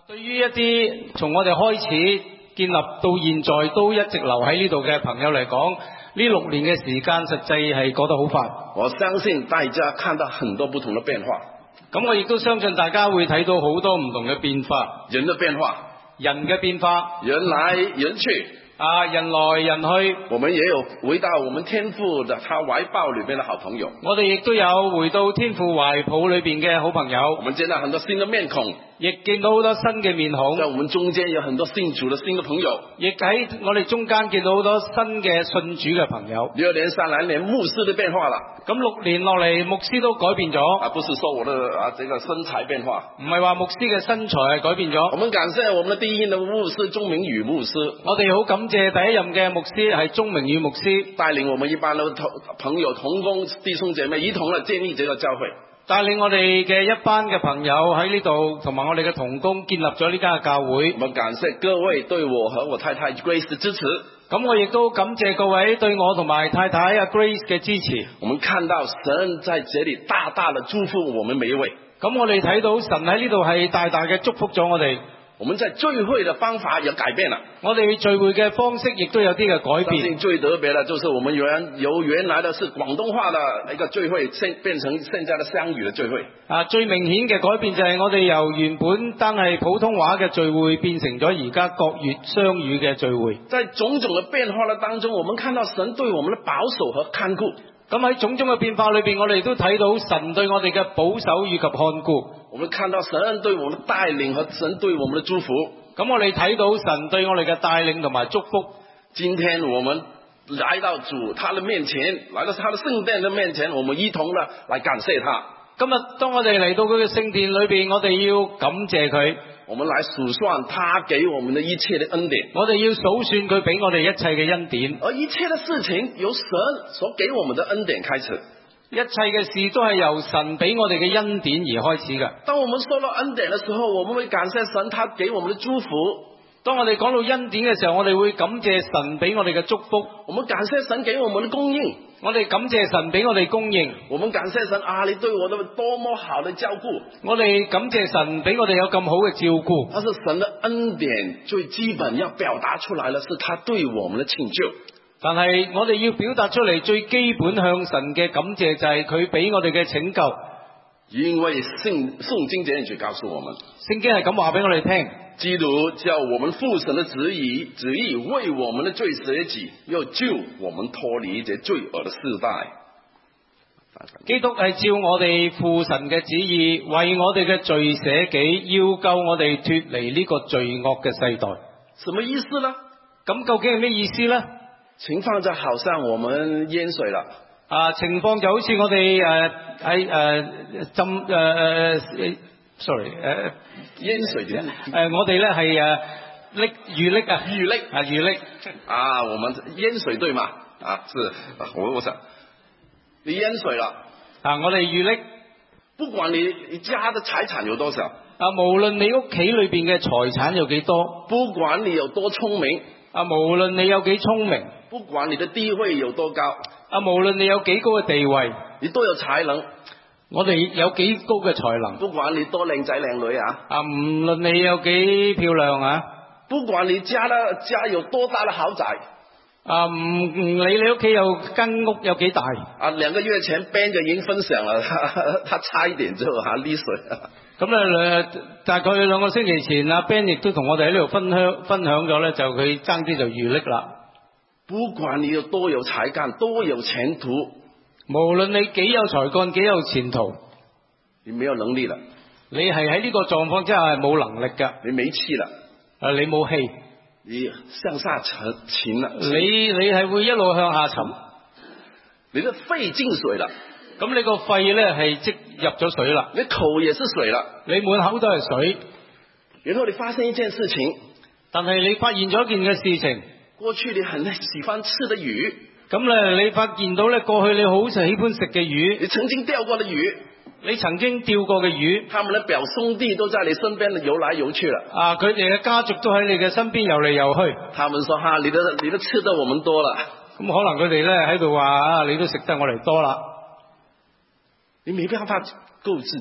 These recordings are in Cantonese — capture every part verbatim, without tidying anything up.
對於一啲從我哋開始建立到現在都一直留喺呢度嘅朋友嚟講，呢六年嘅時間實際係過得好快。 我相信大家看到很多不同的變化。 咁我亦都相信大家會睇到好多唔同嘅變化。 人的變化， 人嘅變化， 人來人去。 啊，人來人去。 我們也有回到我們天父的他懷抱裏邊的好朋友。 我哋亦都有回到天父懷抱裏邊嘅好朋友。 我們見到很多新的面孔。 亦見到好多新嘅面孔。 在我們中間有很多信主的新的朋友。 亦喺我哋中間見到好多新嘅信主嘅朋友。 六年三來年牧師的變化啦。 咁六年落嚟，牧師都改變咗。 啊，不是說我的啊這個身材變化。 唔係話牧師嘅身材係改變咗。 我們感謝我們的第一任的牧師鍾明宇牧師。 我哋好感謝第一任嘅牧師係鍾明宇牧師， 帶領我們一班的同朋友同工弟兄姐妹一同嚟建立這個教會。 帶領我哋嘅一班嘅朋友喺呢度，同埋我哋嘅同工建立咗呢間嘅教會。 我們感謝各位對我和我太太 Grace 的支持。 咁我亦都感謝各位對我同埋太太阿 Grace 嘅支持。 我們看到神在這裏大大的祝福我們每一位。 咁我哋睇到神喺呢度係大大嘅祝福咗我哋。 我們在聚會的方法也改變了。 我哋聚會嘅方式亦都有啲嘅改變。 相信最特別的就是我們原由原來的是廣東話的一個聚會，現變成現在的雙語的聚會。 啊，最明顯嘅改變就係我哋由原本單係普通話嘅聚會變成咗而家國粵雙語嘅聚會。 在種種的變化的當中，我們看到神對我們的保守和看顧。 咁喺種種嘅變化裏邊，我哋都睇到神對我哋嘅保守以及看顧。 我們看到神對我們的帶領和神對我們的祝福。 咁我哋睇到神對我哋嘅帶領同埋祝福。 今天我們來到主他的面前，來到他的聖殿的面前，我們一同的來感謝他。 今日當我哋嚟到佢嘅聖殿裏邊，我哋要感謝佢。 我們來數算他給我們的一切的恩典。 我哋要數算佢俾我哋一切嘅恩典。 而一切的事情由神所給我們的恩典開始。 一切嘅事都係由神俾我哋嘅恩典而開始嘅。 當我們說到恩典的時候，我們會感謝神，他給我們的祝福。 當我哋講到恩典嘅時候，我哋會感謝神俾我哋嘅祝福。 我們感謝神給我們的供應。 我哋感謝神俾我哋供應。 我們感謝神啊，你對我的多麼好的照顧。 我哋感謝神俾我哋有咁好嘅照顧。 但是神的恩典最基本要表達出來的是他對我們的拯救。 但係我哋要表達出嚟最基本向神嘅感謝就係佢俾我哋嘅拯救。 因為聖聖經這樣去告訴我們， 聖經係咁話俾我哋聽。 基督叫我們父神的旨意，旨意為我們的罪捨己，又救我們脫離這罪惡的世代。 基督係照我哋父神嘅旨意，為我哋嘅罪捨己，要救我哋脫離呢個罪惡嘅世代。 什麼意思呢？ 咁究竟係咩意思呢？ 情況就好像我們淹水了。 啊，情況就好似我哋誒喺誒浸誒誒 sorry 誒、呃、 淹水點？誒、 呃，我哋咧係誒溺遇溺啊， 遇溺啊遇溺啊，我們淹水對嘛？啊，是，我我想你淹水了啊，我哋遇溺， 不管你家的財產有多少啊，無論你屋企裏邊嘅財產有幾多， 不管你有多聰明啊，無論你有幾聰明， 不管你的地位有多高啊，無論你有幾高嘅地位， 你都有才能。 我哋有幾高嘅才能， 不管你多靚仔靚女啊， 啊，唔論你有幾漂亮啊， 不管你家的家有多大的豪宅， 啊，唔唔理你屋企有間屋有幾大， 啊，兩個月前 Ben 就已經分享了，他，他差一點就吓溺水。 咁咧，大概兩個星期前，阿 Ben 亦都同我哋喺呢度分享分享咗咧，就佢爭啲就遇溺啦。 不管你有多有才幹，多有前途， 無論你幾有才幹，幾有前途， 你沒有能力了， 你係喺呢個狀況之下係冇能力噶， 你沒氣了， 啊，你冇氣， 你向下沉沉了， 你你係會一路向下沉， 你的肺進水了， 咁你個肺咧係即入咗水啦， 你口也是水了， 你滿口都係水， 然後你發生一件事情， 但係你發現咗一件嘅事情， 過去你很喜歡吃的魚， 咁咧你發現到咧過去你好喜歡食嘅魚， 你曾經釣過的魚， 你曾經釣過嘅魚， 他們的表兄弟都在你身邊游來游去了， 啊，佢哋嘅家族都喺你嘅身邊游嚟游去， 他們說哈，你的你的吃的我們多了， 咁可能佢哋咧喺度話啊，你都食得我嚟多啦， 你沒辦法救自己，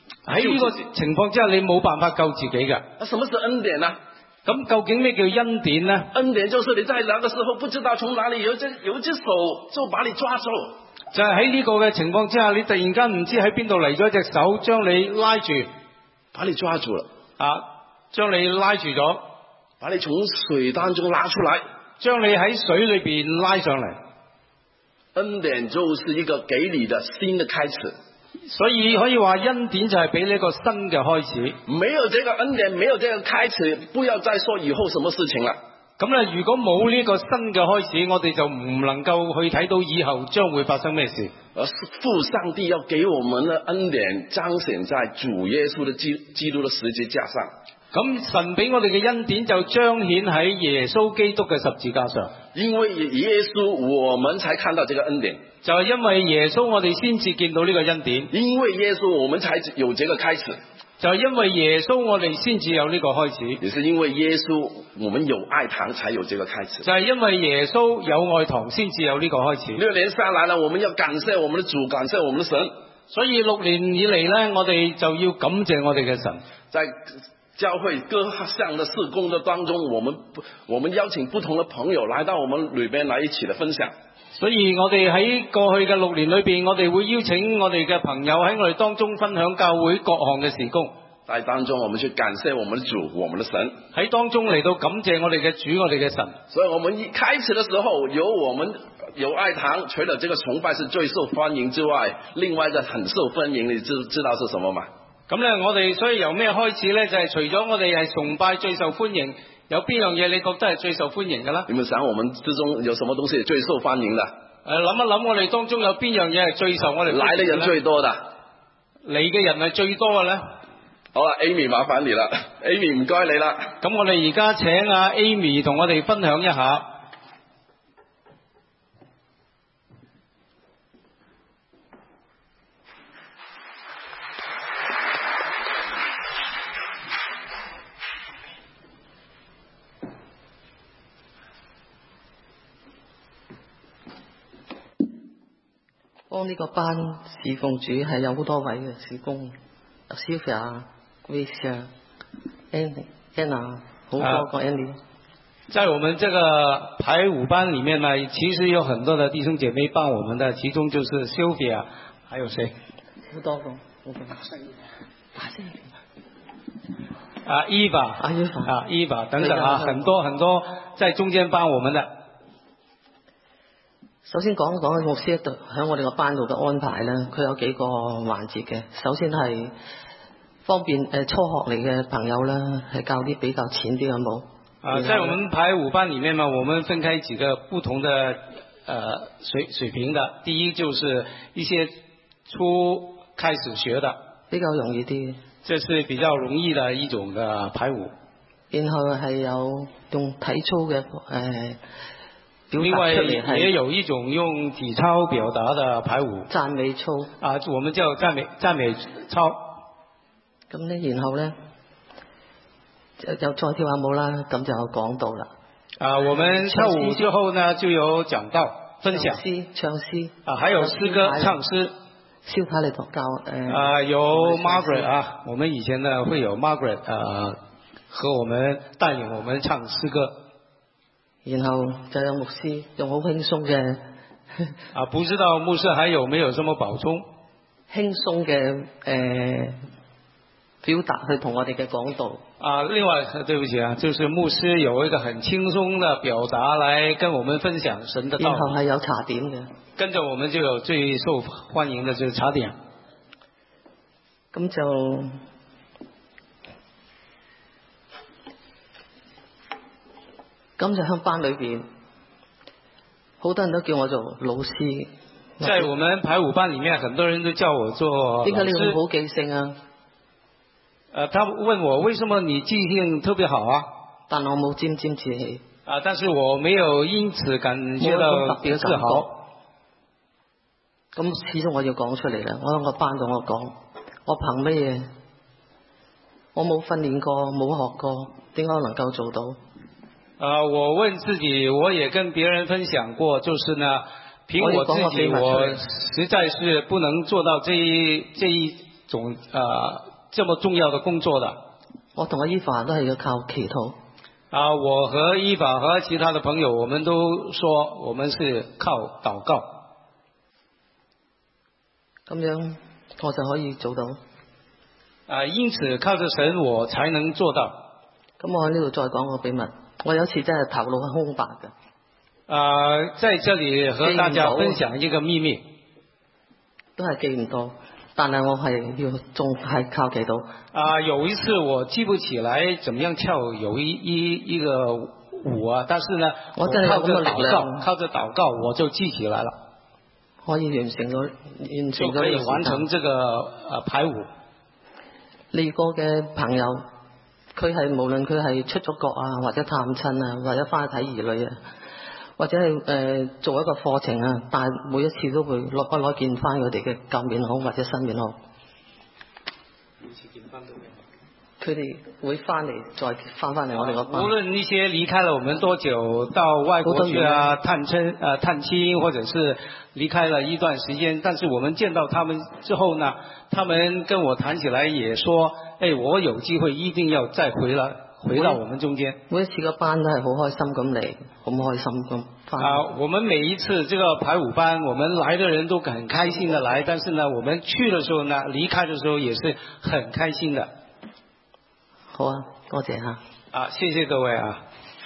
喺呢個情況之下，你冇辦法救自己嘅。 那什麼是恩典呢？ 咁究竟咩叫恩典呢？ 恩典就是你在那個時候不知道從哪裡有一隻有一隻手就把你抓走。 就係喺呢個嘅情況之下，你突然間唔知喺邊度嚟咗一隻手，將你拉住， 把你抓住了， 啊，將你拉住咗， 把你從水當中拉出來， 將你喺水裏邊拉上嚟。 恩典就是一個給你的新的開始。 所以可以話恩典就係俾你一個新嘅開始。 沒有這個恩典，沒有這個開始，不要再說以後什麼事情了。 咁咧，如果冇呢個新嘅開始，我哋就唔能夠去睇到以後將會發生咩事。 而父上帝要給我們的恩典彰顯在主耶穌的基基督的十字架上。 咁神俾我哋嘅恩典就彰顯喺耶穌基督嘅十字架上。 因為耶穌，我們才看到這個恩典。 就係因為耶穌，我哋先至見到呢個恩典。 因為耶穌，我們才有這個開始。 就係因為耶穌，我哋先至有呢個開始。 也是因為耶穌，我們有愛堂才有這個開始。 就係因為耶穌有愛堂，先至有呢個開始。 六年下來了，我們要感謝我們的主，感謝我們的神。 所以六年以嚟呢，我哋就要感謝我哋嘅神。 在教會各項的事工的當中，我們我們邀請不同的朋友來到我們裏邊來一起的分享。 所以我哋喺過去嘅六年裏邊，我哋會邀請我哋嘅朋友喺我哋當中分享教會各項嘅事工。 在當中，我們去感謝我們的主，我們的神。 喺當中嚟到感謝我哋嘅主，我哋嘅神。 所以我們一開始的時候，有我們有愛堂，除了這個崇拜是最受歡迎之外，另外一個很受歡迎，你知知道是什麼嗎？ 咁咧，我哋所以由咩開始咧？就係、是、除咗我哋係崇拜最受歡迎，有邊樣嘢你覺得係最受歡迎嘅啦？ 你們想我們之中有什麼東西最受歡迎的？ 誒、呃，諗一諗，我哋當中有邊樣嘢係最受我哋來的人最多的？ 嚟嘅人係最多嘅咧？ 好啦 ，Amy 麻煩你啦 ，Amy 唔該你啦。 咁我哋而家請阿 Amy 同我哋分享一下。 幫呢個班侍奉主係有好多位嘅事工 ，Sylvia、Grace、Anna， 好多個 Andy。 在我們這個排舞班裡面呢，其實有很多的弟兄姐妹幫我們的，其中就是 Sylvia， 還有誰？ 好多個，好多個。 啊 Eva， 啊 Eva， 啊 Eva 等等啊，很多很多在中間幫我們的。 首先講一講牧師喺我哋個班度嘅安排咧，佢有幾個環節嘅。首先係方便誒、呃、初學嚟嘅朋友啦，係教啲比較淺啲嘅舞。 啊，在我們排舞班裡面嘛，我們分開幾個不同的呃水水平的。第一就是一些初開始學的， 比較容易啲。 這是比較容易的一種嘅排舞。然後係有用體操嘅誒。呃另外也有一種用體操表達的排舞， 讚美操啊，我們叫讚美讚美操。 咁咧，然後咧就再跳下舞啦，咁就有講道啦。 啊，我們跳舞之後呢，就有講道分享， 詩唱詩啊，還有詩歌唱詩。 蕭太嚟教誒。 啊，有 Margaret 啊，我們以前呢會有 Margaret 啊，和我們帶領我們唱詩歌。 然後就有牧師用好輕鬆嘅啊，不知道牧師還有沒有什麼補充？ 輕鬆嘅誒表達去同我哋嘅講道。 啊，另外對不起啊，就是牧師有一個很輕鬆的表達來跟我們分享神的道理。 然後係有茶點嘅， 跟着我們就有最受歡迎的就是茶點。 咁就。咁就喺班裏邊，好多人都叫我做老師。 在我們排舞班裏面，很多人都叫我做老師。 點解你咁好記性啊？ 呃，他問我為什麼你記性特別好啊？ 但我冇沾沾自喜。 啊，但是我沒有因此感覺到自豪。 咁始終我要講出嚟啦，我喺個班度我講，我憑乜嘢？我冇訓練過，冇學過，點解能夠做到？ 啊，我問自己，我也跟別人分享過，就是呢，憑我自己，我實在是不能做到這一這一種呃这么重要的工作的。 我同阿伊凡都係要靠祈禱。 啊，我和伊法和其他的朋友，我们都说我们是靠祷告。 咁樣我就可以做到。 啊，因此靠着神我才能做到。 咁我喺呢度再講個秘密，我有一次真係頭腦係空白嘅。 啊，在這裡和大家分享一個秘密。 都係記唔到，但係我係要仲係靠祈禱。 啊，有一次我記不起來怎麼樣跳有一一一個舞啊，但是呢， 我真係靠着有咁嘅力量， 禱告，靠着禱告我就記起來了， 可以完成咗完成咗就可以完成這個呃排舞。 呢個嘅朋友，佢係無論佢係出咗國啊，或者探親啊，或者翻去睇兒女啊，或者係誒、呃、做一個課程啊，但係每一次都會攞不攞見翻佢哋嘅舊面孔或者新面孔。佢哋會翻嚟，再翻翻嚟我哋個班。 無論那些離開了我們多久，到外國去啊探親呃探親，或者是離開了一段時間，但是我們見到他們之後呢，他們跟我談起來也說，哎，我有機會一定要再回來，回到我們中間。 每一次個班都係好開心咁嚟，好開心咁翻。 啊，我們每一次這個排舞班，我們來的人都很開心的來，但是呢，我們去的時候呢，離開的時候也是很開心的。 好啊，多謝嚇。 啊，謝謝各位啊。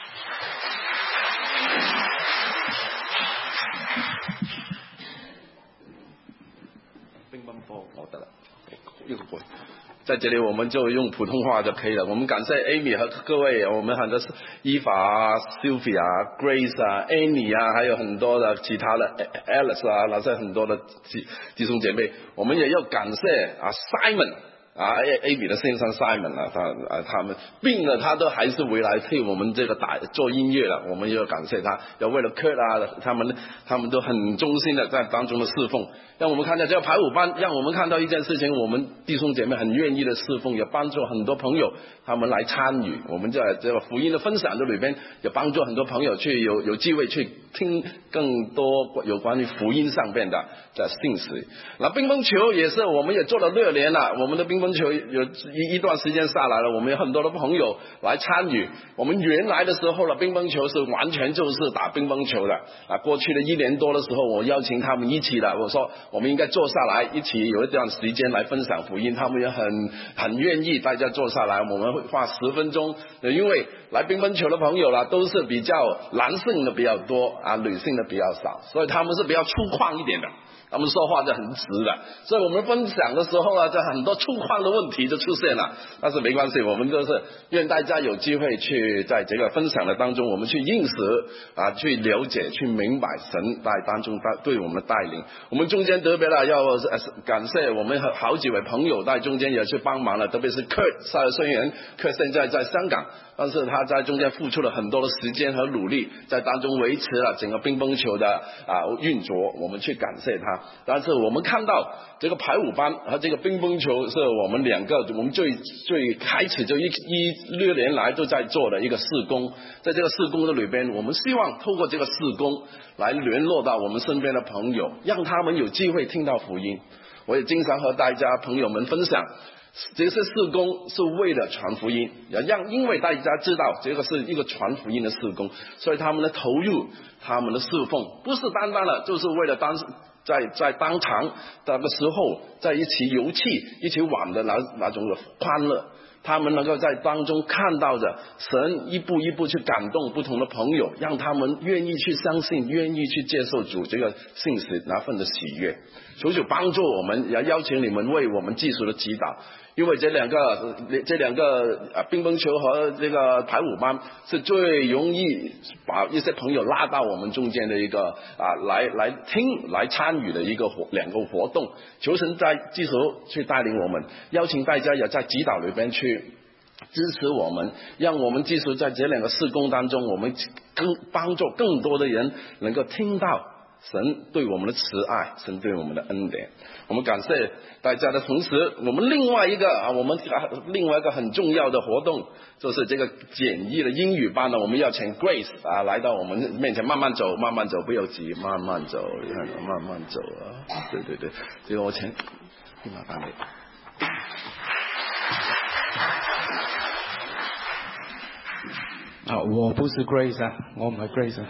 乒乓波，我得了，一個杯。在這裡我們就用普通話就可以了。我們感謝 Amy 和各位，我們很多伊法啊、Sylvia 啊、Grace 啊、Annie 啊，還有很多的其他的 Alice 啊，那些很多的弟兄姐妹，我們也要感謝啊 Simon。啊 ，Amy 的先生 Simon 啊，他啊他們病了，他都還是回來替我們這個打做音樂了，我們要感謝他。要為了 Kurt 啊，他們他們都很忠心的在當中的侍奉。讓我們看到這個排舞班，讓我們看到一件事情，我們弟兄姐妹很願意的侍奉，也幫助很多朋友他們來參與。我們在這個福音的分享的裏邊，也幫助很多朋友去有有機會去聽更多有關於福音上邊的的信息。那乒乓球也是，我們也做了六年了，我們的乒乓球有一一段時間下來了，我們有很多的朋友來參與。我們原來的時候呢，乒乓球是完全就是打乒乓球的啊。過去的一年多的時候，我邀請他們一起的，我說我們應該坐下來一起有一段時間來分享福音，他們也很很願意，大家坐下來，我們會花十分鐘，因為來乒乓球的朋友啦，都是比較男性的比較多啊，女性的比較少，所以他們是比較粗獷一點的。他們說話就很直的，所以我們分享的時候呢，就很多粗獷的問題就出現了。但是沒關係，我們都是願大家有機會去在這個分享的當中，我們去認識啊，去了解，去明白神在當中對我們的帶領。我們中間特別了要感謝我們好幾位朋友在中間也去幫忙了，特別是 Kurt 雖然 Kurt 現在在香港，但是他在中間付出了很多的時間和努力，在當中維持了整個乒乓球的啊運作，我們去感謝他。但是我們看到這個排舞班和這個乒乓球是我們兩個我們最最開始就一一六年來都在做的一個事工，在這個事工的裏邊，我們希望透過這個事工來聯絡到我們身邊的朋友，讓他們有機會聽到福音。我也經常和大家朋友們分享，這些事工是為了傳福音，要讓因為大家知道這個是一個傳福音的事工，所以他們的投入，他們的侍奉不是單單的就是為了當在在當場那個時候在一起遊戲一起玩的那那種的歡樂，他們能夠在當中看到着神一步一步去感動不同的朋友，讓他們願意去相信，願意去接受主這個信息那份的喜悅。求主幫助我們，也邀請你們為我們技術的祈禱，因為這兩個這兩個乒乓球和這個排舞班是最容易把一些朋友拉到我們中間的一個啊來來聽來參與的一個活兩個活動。求神在技術去帶領我們，邀請大家也在祈禱裏邊去支持我們，讓我們技術在這兩個事工當中，我們更幫助更多的人能夠聽到神對我們的慈愛，神對我們的恩典。我們感謝大家的同時，我們另外一個啊，我們另外一個很重要的活動，就是這個簡易的英語班呢，我們要請 Grace 啊來到我們面前，慢慢走，慢慢走，不要急，慢慢走，你看，慢慢走啊，對對對，這個我請，麻煩你。 啊，我不是 Grace 啊，我唔係 Grace 啊。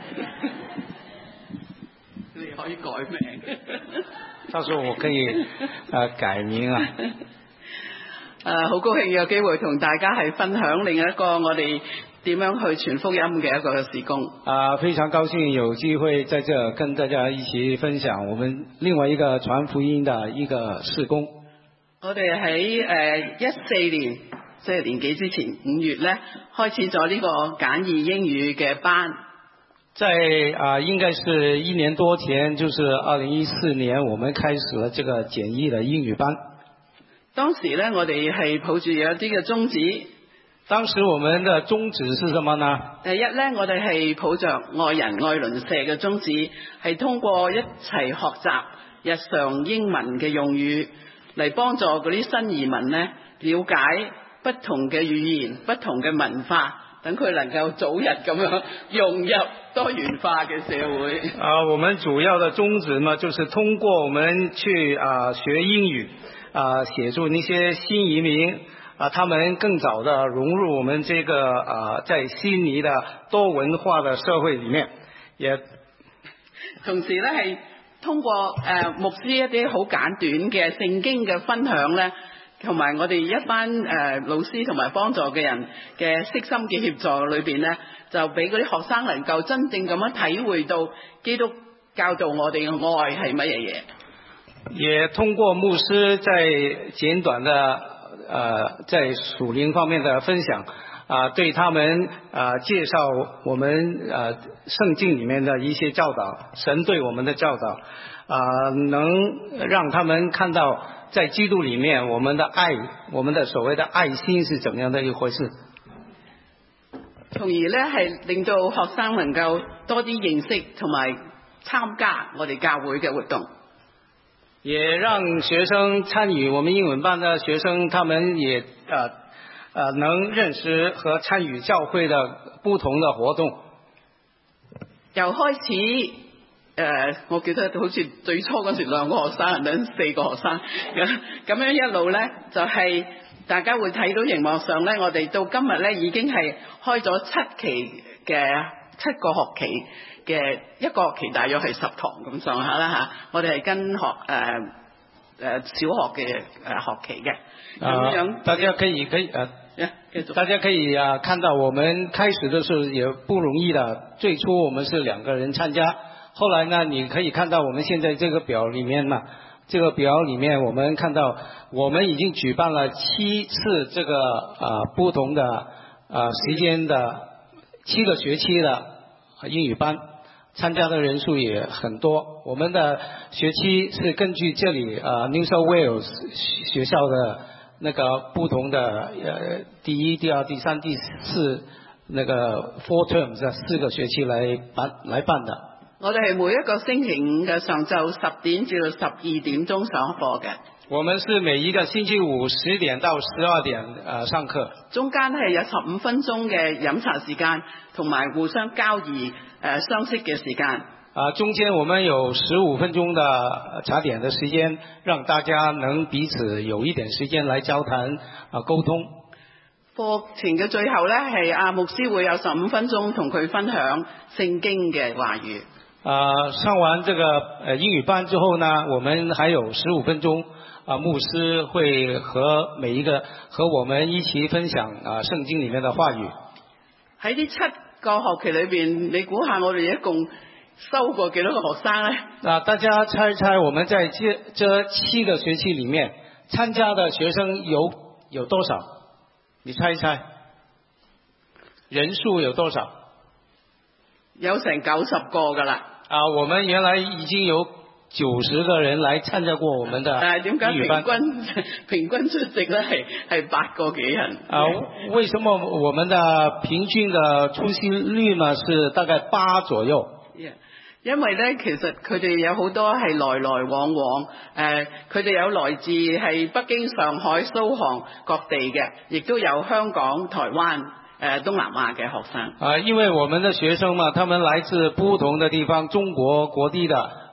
你可以改名。 到時候我可以呃改名啊。 誒，好高興有機會同大家係分享另一個我哋點樣去傳福音嘅一個事工。 啊，非常高興有機會在這跟大家一起分享我們另外一個傳福音的一個事工。 我哋喺誒一四年，即係年幾之前五月咧，開始咗呢個簡易英語嘅班。 在啊，應該是一年多前，就是二零一四年，我們開始了這個簡易的英語班。 當時咧，我哋係抱住有啲嘅宗旨。 當時我們的宗旨是什麼呢？ 第一咧，我哋係抱着愛人愛鄰舍嘅宗旨，係通過一齊學習日常英文嘅用語，嚟幫助嗰啲新移民咧了解不同嘅語言、不同嘅文化，等佢能夠早日咁樣融入多元化嘅社會。 啊，我們主要的宗旨呢，就是通過我們去啊學英語，啊協助那些新移民啊，他們更早的融入我們這個啊在悉尼的多文化的社會裏面，也同時咧係通過誒、呃、牧師一啲好簡短嘅聖經嘅分享咧，同埋我哋一班誒、呃、老師同埋幫助嘅人嘅悉心嘅協助裏邊咧，就俾嗰啲學生能夠真正咁樣體會到基督教導我哋嘅愛係乜嘢嘢。 也通過牧師在簡短的呃在屬靈方面的分享啊、呃，對他們啊、呃、介紹我們呃聖經裏面的一些教導，神對我們的教導啊、呃，能讓他們看到在基督裏面我們的愛，我們的所謂的愛心是怎樣的一回事。 從而咧係令到學生能夠多啲認識同埋參加我哋教會嘅活動。 也讓學生參與我們英文班的學生，他們也呃呃能認識和參與教會的不同的活動。 由開始誒、呃，我記得好似最初嗰時兩個學生，等四個學生咁咁樣一路呢，就係、是、大家會睇到熒幕上呢，我哋到今日呢已經係開咗七期嘅七個學期。嘅一個學期大約係十堂咁上下啦嚇，我哋係跟學誒誒、呃、小學嘅誒學期嘅咁樣、 呃。大家可以可以呃， 繼續。 大家可以啊看到我們開始的時候也不容易的，最初我們是兩個人參加，後來呢你可以看到我們現在這個表裡面嘛，這個表裡面我們看到我們已經舉辦了七次這個啊、呃、不同的啊、呃、時間的七個學期的英語班。參加的人數也很多，我們的學期是根據這裏啊、呃、New South Wales 學校的那個不同的呃第一、第二、第三、第四那個 four terms 啊四個學期來辦來辦的。 我哋係每一個星期五嘅上晝十點至到十二點鐘上課嘅。 我們是每一個星期五十點到十二點呃上課， 中間係有十五分鐘嘅飲茶時間，同埋互相交易。誒、呃、相識嘅時間啊，中間我們有十五分鐘的茶點的時間，讓大家能彼此有一點時間來交談啊溝通。 課程嘅最後呢，係阿牧師會有十五分鐘同佢分享聖經嘅話語。 啊，上完這個呃英語班之後呢，我們還有十五分鐘啊，牧師會和每一個和我們一起分享啊聖經裡面的話語。 喺呢七個學期裏邊，你估下我哋一共收過幾多個學生呢？ 啊，大家猜一猜，我們在這這七個學期裏面參加的學生有有多少？你猜一猜，人數有多少？ 有成九十個噶啦。 啊，我們原來已經有九十個人來參加過我們的英語班。 但係點解平均平均出席咧係係八個幾人？ 啊，為什麼我們的平均的出席率呢是大概八左右？Yeah. 因為咧，其實佢哋有好多係來來往往，誒，佢哋有來自係北京、上海、蘇杭各地嘅，亦都有香港、台灣、誒東南亞嘅學生。 啊，因為我們的學生嘛，他們來自不同的地方，中國各地的。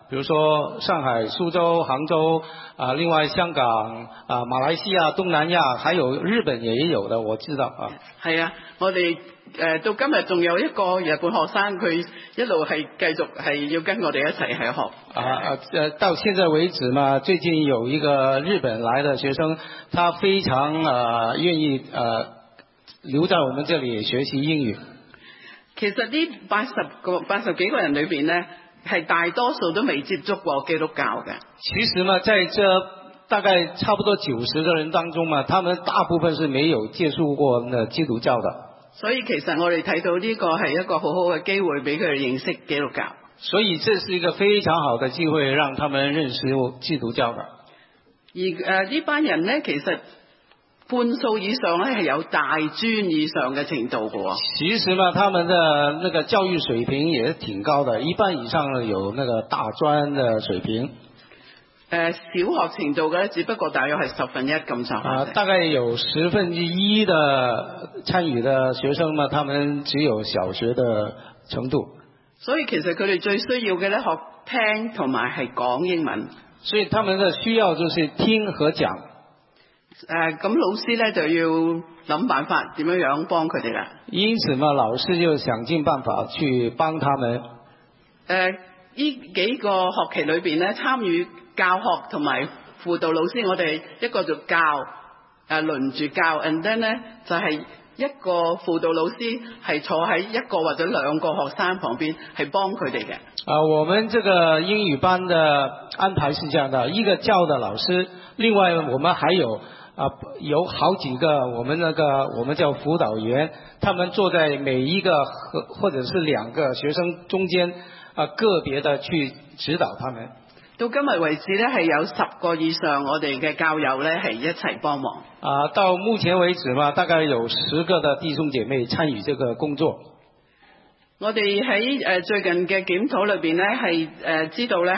比如說上海、蘇州、杭州啊，另外香港啊、馬來西亞、東南亞，還有日本也有的，我知道啊。 係啊，我哋誒、呃、到今日仲有一個日本學生，佢一路係繼續係要跟我哋一齊去學。 啊啊呃，到現在為止嘛，最近有一個日本來的學生，他非常啊、呃、願意呃留在我們這裡學習英語。 其實呢八十個八十幾個人裏邊呢，係大多數都未接觸過基督教嘅。 其實嘛，在這大概差不多九十個人當中嘛，他們大部分是沒有接觸過那基督教的。 所以其實我哋睇到呢個係一個好好嘅機會，俾佢哋認識基督教。 所以這是一個非常好的機會，讓他們認識基督教的。 而誒呢班人呢，其實半數以上咧係有大專以上嘅程度嘅喎。 其實嘛，他們的那個教育水平也挺高的，一半以上有那個大專的水平。 誒小學程度嘅咧，只不過大約係十分一咁上下。 啊，大概有十分之一的參與的學生嘛，他們只有小學的程度。 所以其實佢哋最需要嘅咧，學聽同埋係講英文。 所以他們的需要就是聽和講。 誒、呃、咁老師咧就要諗辦法點樣樣幫佢哋啦。 因此嘛，老師就想盡辦法去幫他們。誒、 呃，呢幾個學期裏邊咧，參與教學同埋輔導老師，我哋一個就教，誒、呃、輪住教 and then 咧就係、是、一個輔導老師係坐喺一個或者兩個學生旁邊，係幫佢哋嘅。 啊，我們這個英語班的安排是這樣的，一個教的老師，另外我們還有。啊，有好幾個我們那個我們叫輔導員，他們坐在每一個或或者是兩個學生中間，啊個別的去指導他們。 到今日為止呢，係有十個以上我哋嘅教友呢係一齊幫忙。 啊，到目前為止嘛，大概有十個的弟兄姐妹參與這個工作。 我哋喺誒最近嘅檢討裏邊呢，係誒知道呢。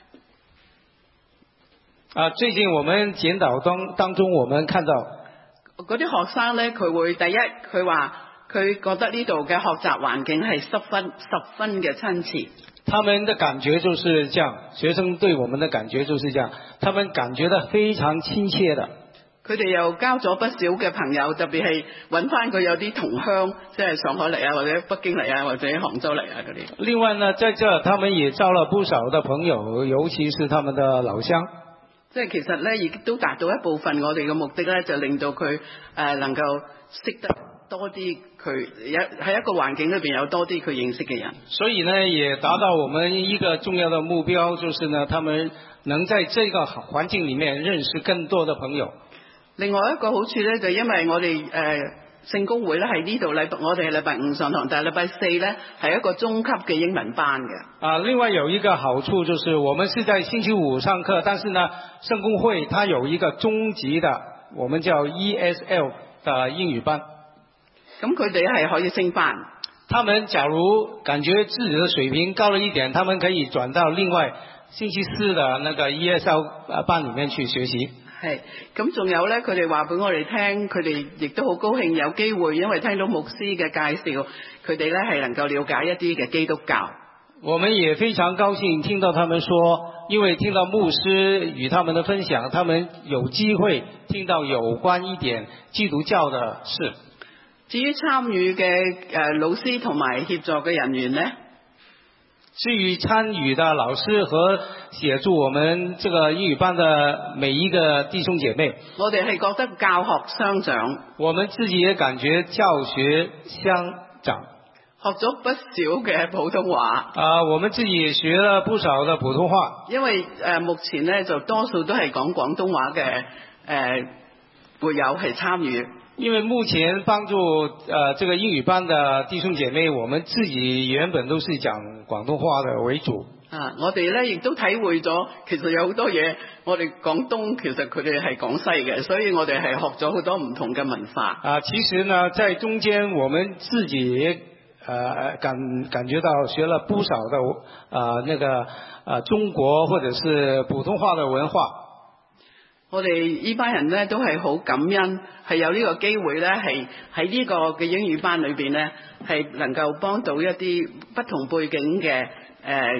啊，最近我們檢討當當中，我們看到嗰啲學生呢，佢會第一，佢話佢覺得呢度嘅學習環境係十分十分嘅親切。 他們的感覺就是這樣，學生對我們的感覺就是這樣，他們感覺到非常親切的。 佢哋又交咗不少嘅朋友，特別係揾翻佢有啲同鄉，即係上海嚟啊，或者北京嚟啊，或者杭州嚟啊嗰啲。另外呢，在這他們也招了不少的朋友，尤其是他們的老鄉。 即係其實咧，亦都達到一部分我哋嘅目的咧，就令到佢誒、呃、能夠識得多啲佢有喺一個環境裏邊有多啲佢認識嘅人。所以呢，也達到我們一個重要的目標，就是呢，他們能在這個環境裏面認識更多的朋友。另外一個好處咧，就因為我哋誒。呃聖公會咧喺呢度禮拜，我哋係禮拜五上堂，但係禮拜四咧係一個中級嘅英文班嘅。啊，另外有一個好處就是，我們是在星期五上課，但是呢，聖公會它有一個中級的，我們叫 E S L 的英語班。咁佢哋係可以升班。他們假如感覺自己的水平高了一點，他們可以轉到另外星期四的那個 E S L 班裡面去學習。係，咁仲有咧，佢哋話俾我哋聽，佢哋亦都好高興有機會，因為聽到牧師嘅介紹，佢哋咧係能夠了解一啲嘅基督教。我們也非常高興聽到他們說，因為聽到牧師與他們的分享，他們有機會聽到有關一點基督教的事。至於參與嘅誒老師同埋協助嘅人員呢？至於參與的老師和協助我們這個英語班的每一個弟兄姐妹，我哋係覺得教學相長，我們自己也感覺教學相長，學咗不少嘅普通話。啊，我們自己也學了不少的普通話。因為誒、呃、目前呢，就多數都係講廣東話嘅誒會友係參與。因為目前幫助呃這個英語班的弟兄姐妹，我們自己原本都是講廣東話的為主。啊，我哋咧亦都體會咗，其實有好多嘢，我哋廣東其實佢哋係廣西嘅，所以我哋係學咗好多唔同嘅文化。啊，其實呢，在中間我們自己也呃感感覺到學了不少的啊、呃、那個啊、呃、中國或者是普通話的文化。我哋呢班人咧都係好感恩，係有呢個機會咧，係喺呢個嘅英語班裏邊咧，係能夠幫到一啲不同背景嘅誒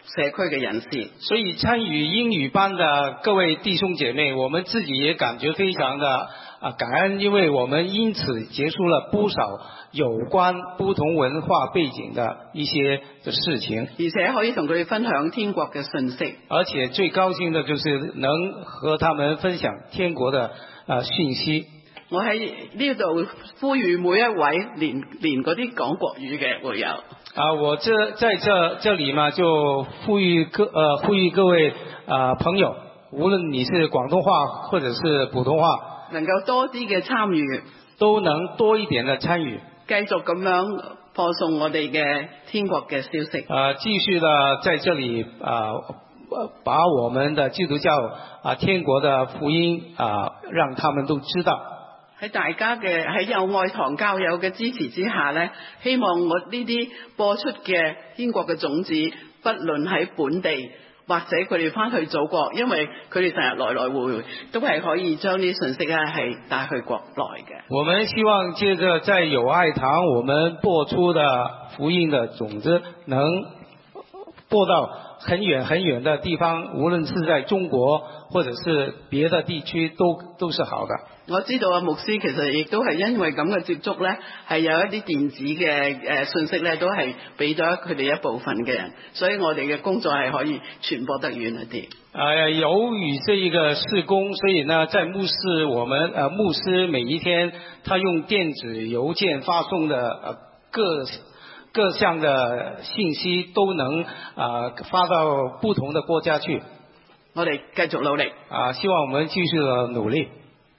社區嘅人士。 所以參與英語班的各位弟兄姐妹，我們自己也感覺非常的啊感恩，因為我們因此結束了不少有關不同文化背景的一些的事情， 而且可以同佢哋分享天國嘅信息。 而且最高興的就是能和他們分享天國的啊訊息。 我喺呢度呼籲每一位連連嗰啲講國語嘅會友。 啊，我這在這這裡嘛，就呼籲各呃呼籲各位啊朋友，無論你是廣東話或者是普通話， 能夠多啲嘅參與， 都能多一點的參與， 繼續咁樣播送我哋嘅天國嘅消息。 啊，繼續的在這裡啊，把我們的基督教啊天國的福音啊，讓他們都知道。 喺大家嘅喺有愛堂教友嘅支持之下呢，希望我呢啲播出嘅天國嘅種子，不論喺本地或者佢哋翻去祖國，因為佢哋成日來來回回，都係可以將啲信息咧係帶去國內嘅。 我們希望借着在友愛堂我們播出的福音的種子，能播到很遠很遠的地方，無論是在中國或者是別的地區，都都是好的。 我知道啊，牧師其實亦都係因為咁嘅接觸咧，係有一啲電子嘅誒信息咧，都係俾咗佢哋一部分嘅人，所以我哋嘅工作係可以傳播得遠一啲。 呃，由於這一個事工，所以呢，在牧師我們呃牧師每一天，他用電子郵件發送的呃各各項的信息，都能啊、呃、發到不同的國家去。 我哋繼續努力啊，希望我們繼續的努力。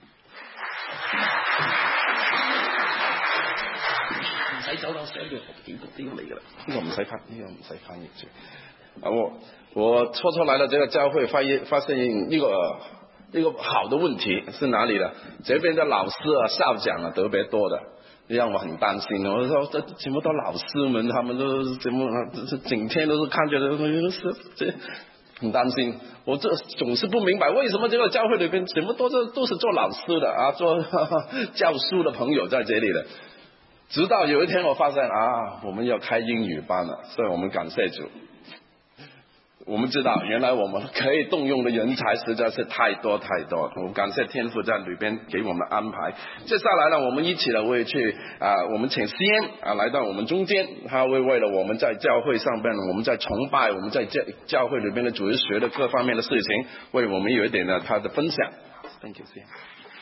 唔使走到寫住點點嚟㗎啦，呢個唔使翻，呢個唔使翻譯住。啊，我我初初來到這個教會，發現發現一個一個好的問題是哪裡呢？這邊的老師啊、校長啊特別多的，讓我很擔心。我說這全部都老師們，他們都怎麼整天都是看着這這。很擔心，我這總是不明白為什麼這個教會裏邊全部都是都是做老師的啊，做呵呵教書的朋友在這裡的。直到有一天我發現啊，我們要開英語班了，所以我們感謝主。我們知道原來我們可以動用的人才實在是太多太多，我們感謝天父在裏邊給我們安排。接下來呢，我們一起呢會去啊，我們請詩恩啊來到我們中間，他會為了我們在教會上邊，我們在崇拜，我們在教教會裏邊的主日學的各方面的事情，為我們有一點呢他的分享。Thank you，詩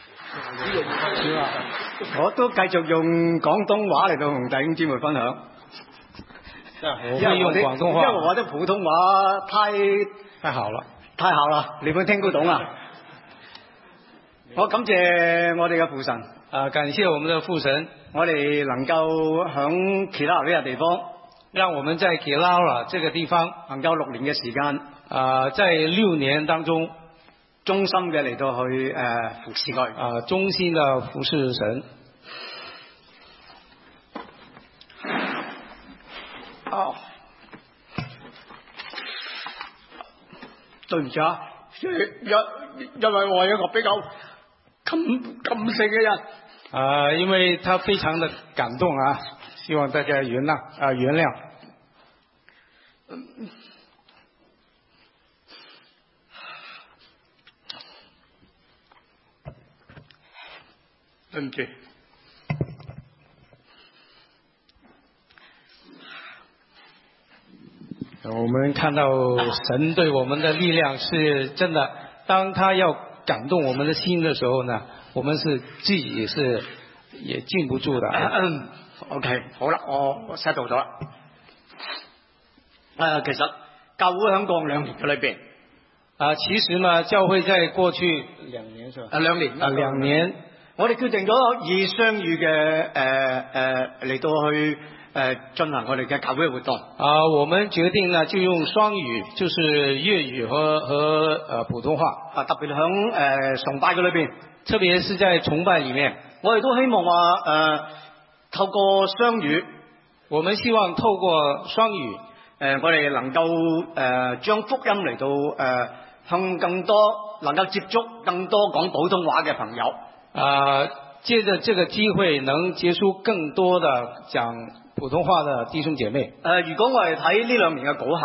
恩。我都繼續用廣東話嚟到同弟兄姊妹分享。 我會用廣東話， 因為我的普通話太太好了， 太好了，你們聽得懂啊？我感謝我哋嘅父神， 啊，感謝我們的父神， 我哋能夠響其他呢個地方， 讓我們在 Kerala 這個地方能夠六年嘅時間， 啊，在六年當中， 忠心嘅嚟到去誒、呃、服侍佢， 啊，忠心的服侍神。 哦，對唔住啊，因因為我係一個比較感感性嘅人。 啊，因為他非常的感動啊，希望大家原諒啊原諒。 對唔住。 我們看到神對我們的力量是真的，當他要感動我們的心的時候呢，我們是自己是也禁不住的。 嗯、OK， 好啦，我我 settle 咗啦。誒，其實教會喺過兩年嘅裏邊， 啊，其實呢，教會在過去兩年是吧？ 啊，兩年啊，兩年， 我哋決定咗以雙語嘅誒誒嚟到去。誒進行我哋嘅教會活動啊，我們決定呢就用雙語，就是粵語和和呃普通話啊，特別響誒崇拜嘅裏邊， 特別是在崇拜裡面， 我哋都希望話誒、呃、透過雙語， 我們希望透過雙語，誒、 呃、我哋能夠誒、呃、將福音嚟到誒、呃、向更多能夠接觸更多講普通話嘅朋友啊，借着這個機會能接觸更多的講普通話的弟兄姐妹。 誒、呃，如果我哋睇呢兩年嘅果效，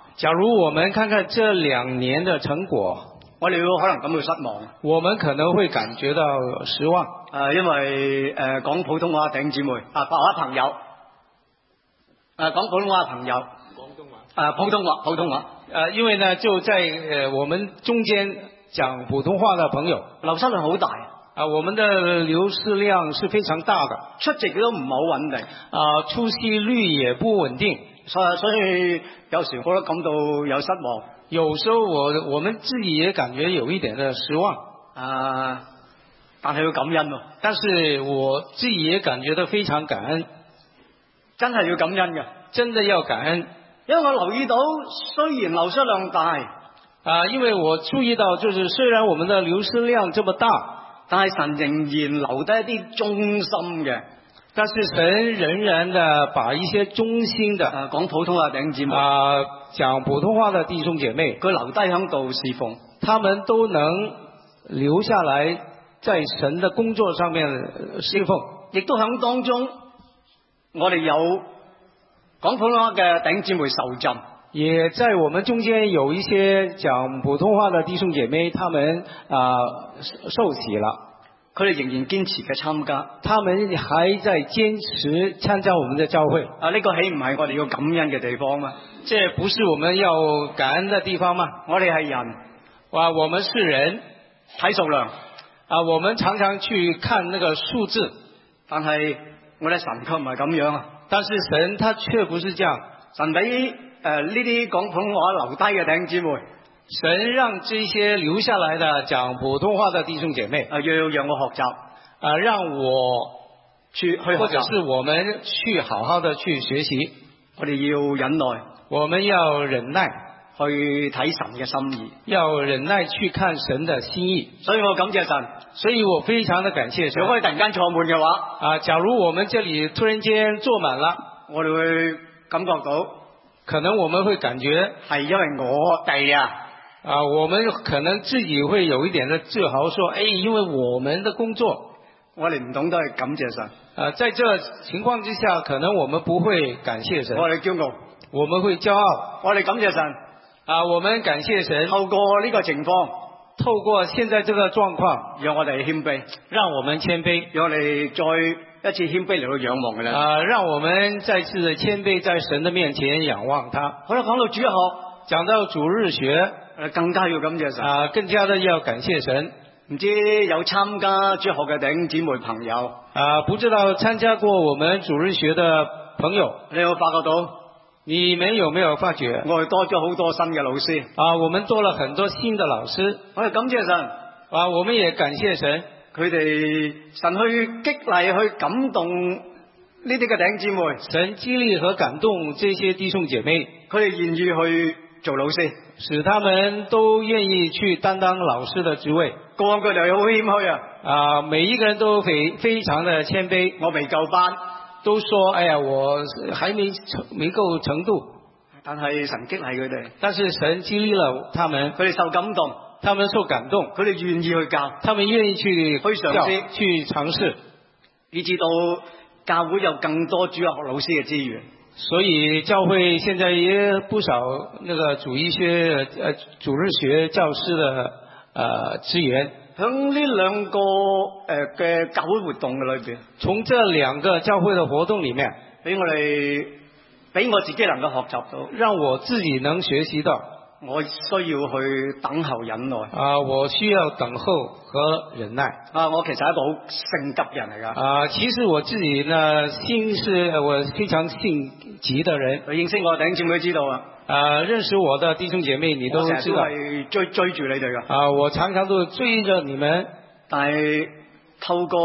假如我們看看這兩年的成果， 我哋可能感到失望。 我們可能會感覺到失望。 誒，因為誒講普通話弟兄姊妹啊，白話朋友，誒講普通話朋友，廣東話，誒普通話，普通話。 誒，因為呢就在誒我們中間講普通話的朋友， 流失量好大。 啊，我們的流失量是非常大的， 出席都唔係好穩定， 啊，出席率也不穩定， 所以所以有時我都感到有失望。 有時候我我們自己也感覺有一點的失望， 啊，但係要感恩喎。 但是我自己也感覺到非常感恩， 真係要感恩嘅， 真的要感恩， 因為我留意到雖然流失量大， 啊，因為我注意到就是雖然我們的流失量這麼大， 但係神仍然留低一啲忠心嘅， 但是神仍然的把一些忠心的啊講普通話弟兄姊妹啊講普通話的弟兄姐妹， 佢留低喺度侍奉， 他們都能留下來在神的工作上面侍奉， 亦都喺當中我哋有講普通話嘅弟兄姊妹受浸， 也在我們中間有一些講普通話的弟兄姐妹，他們啊受洗了， 佢哋仍然堅持嘅參加， 他們還在堅持參加我們的教會。 啊，呢個豈唔係我哋要感恩嘅地方嗎？ 這不是我們要感恩的地方嗎？ 我哋係人， 啊，我們是人， 睇數量， 啊，我們常常去看那個數字， 但係我哋神卻唔係咁樣啊！ 但是神他卻不是這樣， 神俾誒呢啲講普通話留低嘅弟兄姊妹， 神讓這些留下來的講普通話的弟兄姐妹， 啊，要讓我學習， 啊，讓我去去學習， 或者是我們去好好的去學習， 我哋要忍耐， 我們要忍耐， 去睇神嘅心意， 要忍耐去看神的心意。 所以我感謝神， 所以我非常的感謝神。 如果突然間坐滿嘅話， 啊，假如我們這裡突然間坐滿了， 我哋會感覺到， 可能我們會感覺係因為我哋啊， 啊，我們可能自己會有一點的自豪，說，哎，因為我們的工作， 我哋唔懂得去感謝神。 啊，在這情況之下，可能我們不會感謝神， 我哋驕傲， 我們會驕傲。 我哋感謝神， 啊，我們感謝神。 透過呢個情況， 透過現在這個狀況， 讓我哋謙卑， 讓我們謙卑， 讓我哋再一次謙卑嚟到仰望嘅咧。 啊，讓我們再次的謙卑在神的面前仰望他。 好啦，講到主日學， 講到主日學， 誒更加要感謝神。 啊，更加的要感謝神。 唔知有參加主日學嘅弟兄姊妹朋友， 啊，不知道參加過我們主日學的朋友， 你有發覺到？ 你們有沒有發覺？ 我哋多咗好多新嘅老師。 啊，我們多了很多新的老師。 我哋感謝神。 啊，我們也感謝神。 佢哋神去激勵、去感動呢啲嘅弟兄姊妹。 神激勵和感動這些弟兄姐妹， 佢哋願意去做老師， 使他們都願意去擔當老師的職位。 個個佢哋好謙虛啊！ 啊，每一個人都非非常的謙卑。 我未夠班， 都說：哎呀，我還沒沒夠程度。 但係神激勵佢哋， 但是神激勵了他們， 佢哋受感動， 他們受感動， 佢哋願意去教， 他們願意去去嘗試， 去嘗試， 以至到教會有更多主日學老師嘅資源。 所以教會現在也不少那個主一些呃主日學教師的呃資源。 喺呢兩個誒嘅、呃、教會活動嘅裏邊， 從這兩個教會的活動裡面， 俾我哋俾我自己能夠學習到， 讓我自己能學習到， 我需要去等候忍耐啊，我需要等候和忍耐啊，我其實係一個好性急人嚟㗎啊，其實我自己呢心是我非常性急的人， 認識我弟兄姊妹都知道啊。 啊，認識我的弟兄姐妹，你都知道。我成日都係追追住你哋㗎。 啊，我常常都追着你們。 但係透過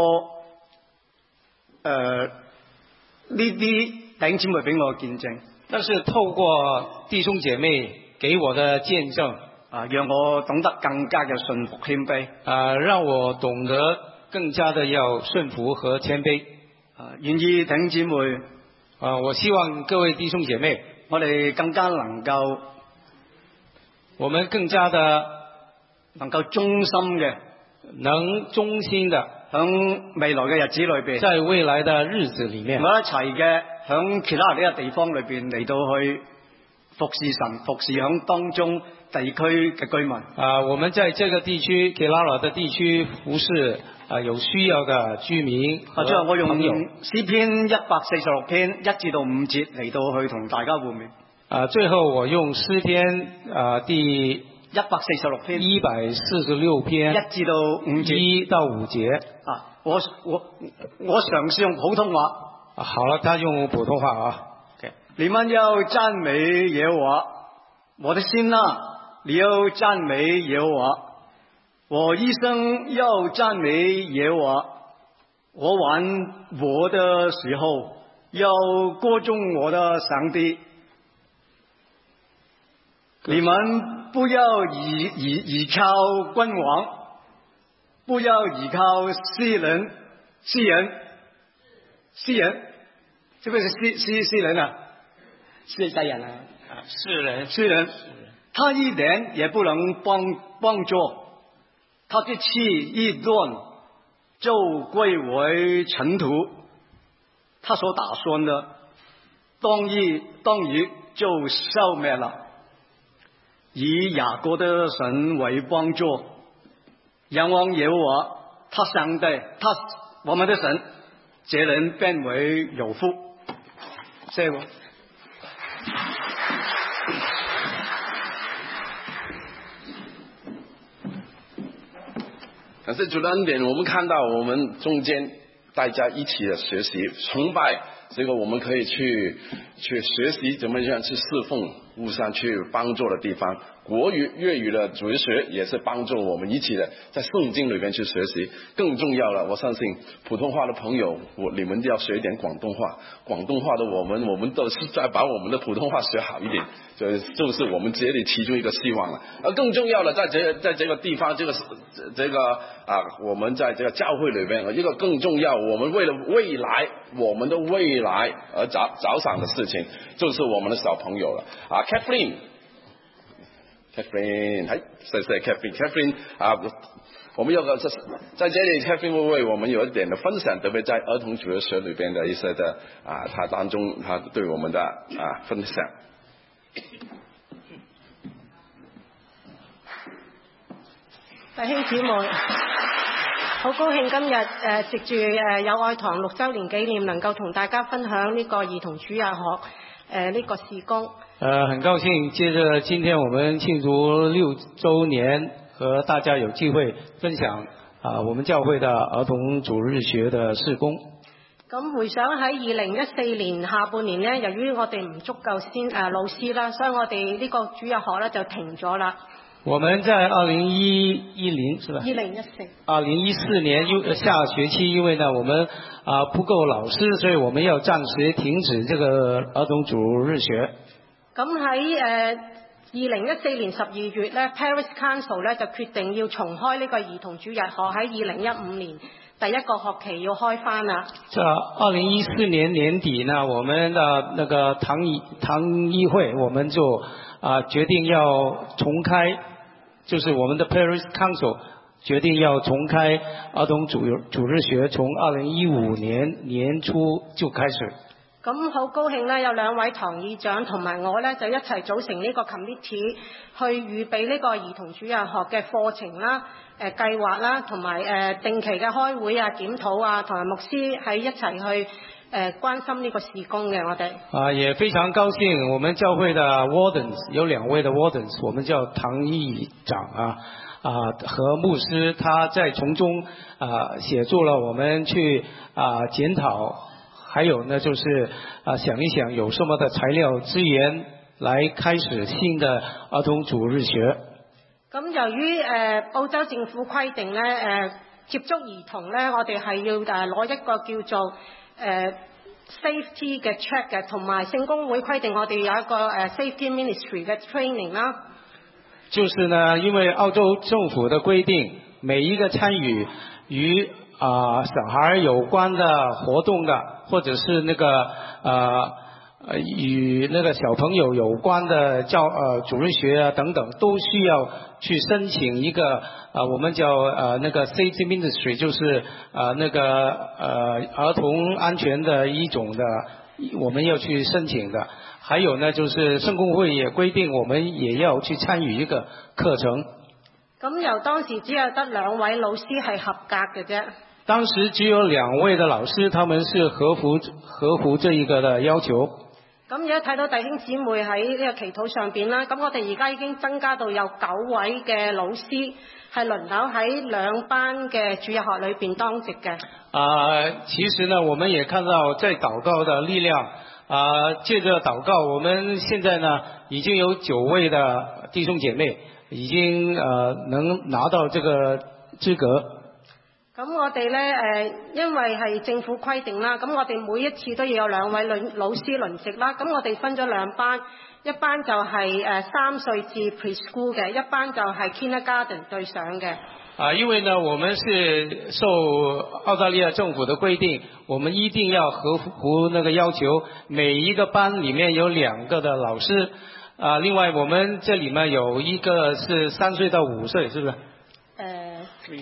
誒呢啲弟兄姊妹俾我見證， 但是透過弟兄姐妹給我的見證， 啊，讓我懂得更加嘅順服謙卑。 啊，讓我懂得更加的要順服和謙卑。 啊，願意弟兄姊妹， 啊，我希望各位弟兄姐妹， 我哋更加能夠， 我們更加的能夠忠心嘅， 能忠心的， 響未來嘅日子裏邊， 在未來的日子裡面， 我一齊嘅響其他呢個地方裏邊嚟到去服侍神、服侍響當中地區嘅居民。 啊，我們在這個地區 Kerala 的地區服侍啊有需要的居民和最後我用朋友。 詩篇一百四十六篇一至到五節嚟到去同大家會面。 啊，最後我用詩篇啊第一百四十六篇一百四十六篇一至到五節。 一到五節。 啊，我我我嘗試用普通話。 啊，好了，他用普通話啊。 Okay. 你們要讚美耶和華，我的心啊，你要讚美耶和華，我一生要讚美耶和華，我玩我的時候要歌頌我的上帝。你們不要倚倚倚靠君王，不要倚靠詩人，詩人，詩人，這個是詩詩詩人啊，詩世人啊， 詩人， 詩人，他一點也不能幫幫助，他的氣一斷就歸為塵土，他所打算的當一當一就消滅了。以雅各的神為幫助，仰望耶和華，他上帝，他我們的神，這人便為有福。謝我。 感謝主的恩典，我們看到我們中間大家一起的學習崇拜，這個我們可以去去學習怎麼樣去侍奉，互相去幫助的地方。國語、粵語的主日學也是幫助我們一起的在聖經裏邊去學習。更重要了，我相信普通話的朋友，我你們要學一點廣東話。廣東話的我們，我們都是在把我們的普通話學好一點，就就是我們這裏其中一個希望了。而更重要的，在這在這個地方，這個這個啊，我們在這個教會裏邊，一個更重要，我們為了未來，我們的未來而着着想的事情，就是我們的小朋友了啊 ，Catherine。Catherine，係，謝謝 Catherine，Catherine 啊，我們有個在在這裏 Catherine 會為我們有一點的分享，特別在兒童主日學裏邊的一些的啊，他當中他對我們的啊分享。 弟兄姊妹，好高興今日誒、呃、藉住誒友愛堂六週年紀念，能夠同大家分享呢個兒童主日學誒呢、呃這個事工。 呃，很高興，接着今天我們慶祝六周年，和大家有機會分享啊、呃，我們教會的兒童主日學的事工。 咁回想喺二零一四年下半年呢，由於我哋唔足夠先誒、呃、老師啦，所以我哋呢個主日學咧就停咗啦。 我們在二零一一零是吧？ 二零一四。二零一四年又下學期，因為呢我們啊、呃、不夠老師，所以我們要暫時停止這個兒童主日學。 咁喺誒二零一四年十二月咧 ，Parish Council 咧就決定要重開呢個兒童主日學，喺二零一五年第一個學期要開返啦。 在二零一四年年底呢，我們的那個堂議堂議會，我們就啊、呃、決定要重開，就是我們的 Parish Council 決定要重開兒童主主日學，從二零一五年年初就開始。 咁好高興咧，有兩位堂議長同埋我咧，就一齊組成呢個 committee 去預備呢個兒童主日學嘅課程啦、誒計劃啦，同埋誒定期嘅開會啊、檢討啊，同埋牧師喺一齊去誒關心呢個事工嘅我哋。 啊，也非常高興，我們教會的 wardens 有兩位的 wardens， 我們叫堂議長啊啊和牧師，他在從中啊協助了我們去啊檢討。還有呢，就是啊，想一想有什麼的材料資源來開始新的兒童主日學。 咁由於誒、呃、澳洲政府規定咧，誒、呃、接觸兒童咧，我哋係要誒攞一個叫做誒、呃、safety 嘅 check 嘅，同埋聖公會規定我哋有一個誒、呃、safety ministry 嘅 training 啦。 就是呢，因為澳洲政府的規定，每一個參與與啊、呃、小孩有關的活動的，或者是那個呃與那個小朋友有關的教呃主日學啊等等，都需要去申請一個啊、呃、我們叫呃那個 safety ministry，就是呃那個呃兒童安全的一種的我们要去申請的。還有呢，就是聖公會也規定我們也要去參與一個課程。 咁由當時只有得兩位老師係合格嘅啫。 當時只有兩位的老師，他們是合乎合乎這一個的要求。 咁而家睇到弟兄姊妹喺呢個祈禱上邊啦，咁我哋而家已經增加到有九位嘅老師係輪流喺兩班嘅主日學裏邊當值嘅。啊、 呃，其實呢，我們也看到在禱告的力量，啊、呃，借着禱告，我們現在呢已經有九位的弟兄姐妹已經呃能拿到這個資格。 咁我哋咧誒，因為係政府規定啦，咁我哋每一次都要有兩位老師輪值啦。咁我哋分咗兩班，一班就係誒三歲至 preschool 嘅，一班就係 kindergarten 對上嘅。 啊，因為呢，我們是受澳大利亞政府的規定，我們一定要合乎那個要求，每一個班裡面有兩個的老師。啊，另外我們這裡面有一個是三歲到五歲，是不是？ 呃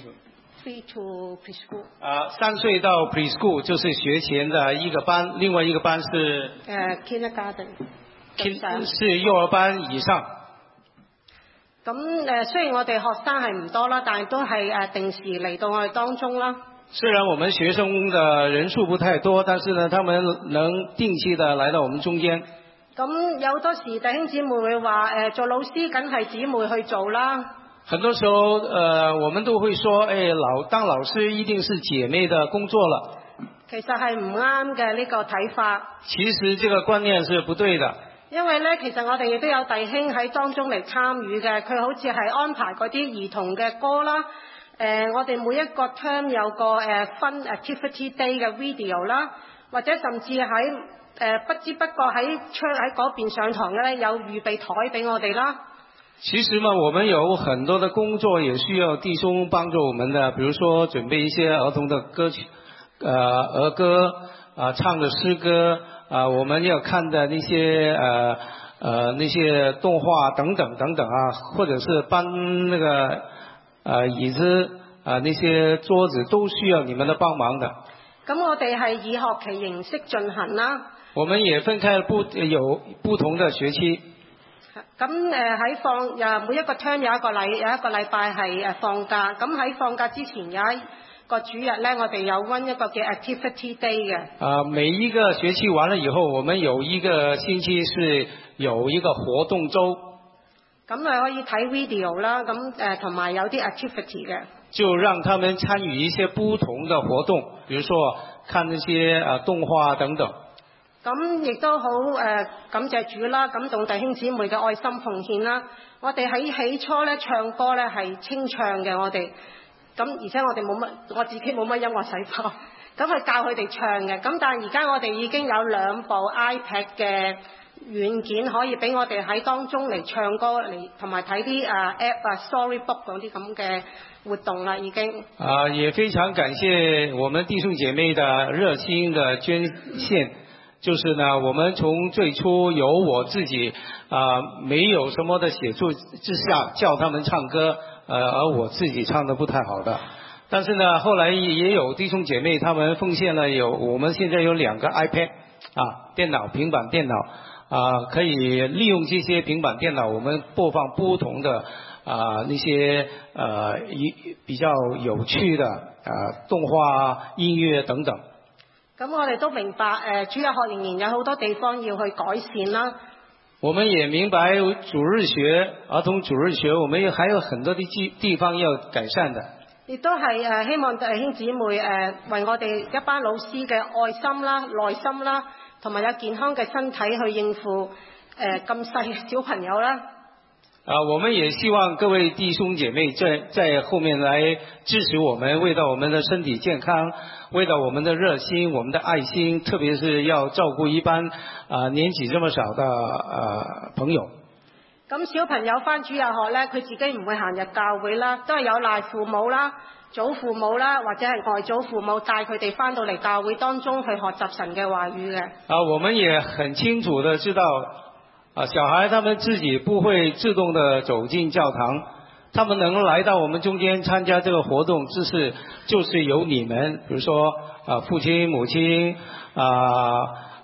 Three to preschool。 啊，三歲到 preschool 就是學前的一個班，另外一個班是誒 kindergarten， 是幼兒班以上。 咁誒，雖然我哋學生係唔多啦，但係都係誒定時嚟到我哋當中啦。 雖然我們學生的人數不太多，但是呢，他們能定期的來到我們中間。 咁有好多時弟兄姊妹會話誒，做老師梗係姊妹去做啦。 很多時候，呃，我們都會說，誒，老當老師一定是姐妹的工作了。 其實係唔啱嘅呢個睇法。 其實這個觀念是不對的。 因為咧，其實我哋亦都有弟兄喺當中嚟參與嘅，佢好似係安排嗰啲兒童嘅歌啦。誒、呃，我哋每一個 term 有個誒 fun activity day 嘅 video 啦，或者甚至喺誒、呃、不知不覺喺窗喺嗰邊上堂嘅咧，有預備台俾我哋啦。 其實嘛，我們有很多的工作也需要弟兄幫助我們的，比如說準備一些兒童的歌曲，呃，兒歌啊、呃，唱的詩歌啊、呃，我們要看的那些呃呃那些動畫等等等等啊，或者是搬那個呃椅子啊、呃、那些桌子都需要你們的幫忙的。 咁我哋係以學期形式進行啦。 我們也分開不有不同的學期。 咁誒喺放誒每一個 term 有一個禮有一個禮拜係誒放假，咁喺放假之前有一個主日咧，我哋有溫一個嘅 activity day 嘅。啊， 每一個學期完了以後，我們有一個星期是有一個活動週。咁你可以睇 video 啦，咁誒同埋有啲 activity 嘅。就讓他們參與一些不同的活動，比如說看那些誒動畫等等。咁亦都好誒感謝主啦，感動弟兄姊妹嘅愛心奉獻啦。我哋喺起初咧唱歌咧係清唱嘅，我哋咁而且我哋冇乜，我自己冇乜音樂細胞，咁係教佢哋唱嘅。咁但係而家我哋已經有兩部 iPad 嘅軟件可以俾我哋喺當中嚟唱歌嚟，同埋睇啲啊 app 啊 storybook 嗰啲咁嘅活動啦，已經。啊，也非常感謝我們弟兄姐妹的熱心的捐獻。就是呢，我們從最初由我自己啊、呃，沒有什麼的協助之下，叫他們唱歌，呃，而我自己唱得不太好的。但是呢，後來也有弟兄姐妹，他們奉獻了有，我們現在有兩個 iPad 啊，電腦、平板電腦啊，可以利用這些平板電腦，我們播放不同的啊那些呃一比較有趣的啊動畫、音樂等等。咁我哋都明白，誒主日學仍然有好多地方要去改善啦。我們也明白主日學、兒童主日學，我們還有很多的地地方要改善的。亦都係誒希望弟兄姊妹誒為我哋一班老師嘅愛心啦、耐心啦，同埋有健康嘅身體去應付誒咁細嘅小朋友啦。啊，我們也希望各位弟兄姐妹在在後面來支持我們，為到我們的身體健康，為到我們的熱心、我們的愛心，特別是要照顧一班啊、呃、年紀這麼少的呃朋友。咁小朋友返主日學咧，佢自己唔會行入教會啦，都係有賴父母啦、祖父母啦，或者係外祖父母帶佢哋返到嚟教會當中去學習神嘅話語嘅。啊，我們也很清楚的知道。啊，小孩他們自己不會自動的走進教堂，他們能來到我們中間參加這個活動，這是就是由你們，比如說啊父親、母親啊，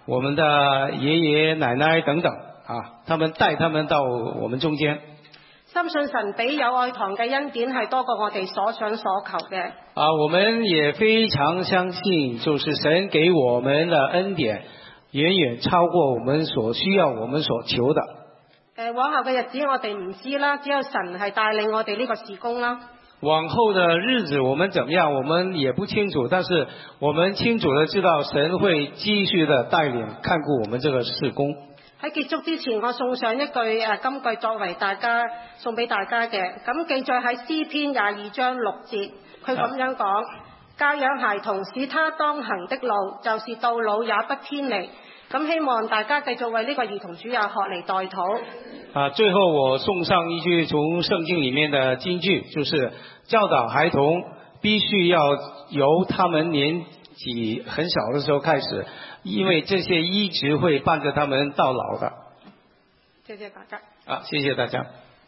我们的爷爷奶奶等等啊，他们帶他們到我們中間。 深信神俾有愛堂嘅恩典係多過我哋所想所求嘅。 啊，我們也非常相信，就是神給我們的恩典，遠遠超過我們所需要、我們所求的。 誒，往後嘅日子我哋唔知啦，只有神係帶領我哋呢個事工啦。 往後的日子我們怎麼樣，我們也不清楚，但是我們清楚的知道神會繼續的帶領看顧我們這個事工。 喺結束之前，我送上一句誒金句作為大家送俾大家嘅，咁記載喺詩篇廿二章六節，佢咁樣講：教養孩童，使他當行的路，就是到老也不偏離。咁希望大家繼續為呢個兒童主日學嚟代禱。 啊，最後我送上一句從聖經裡面的金句，就是教導孩童必須要由他們年紀很小的時候開始，因為這些一直會伴着他們到老的。 謝謝大家。 啊，謝謝大家。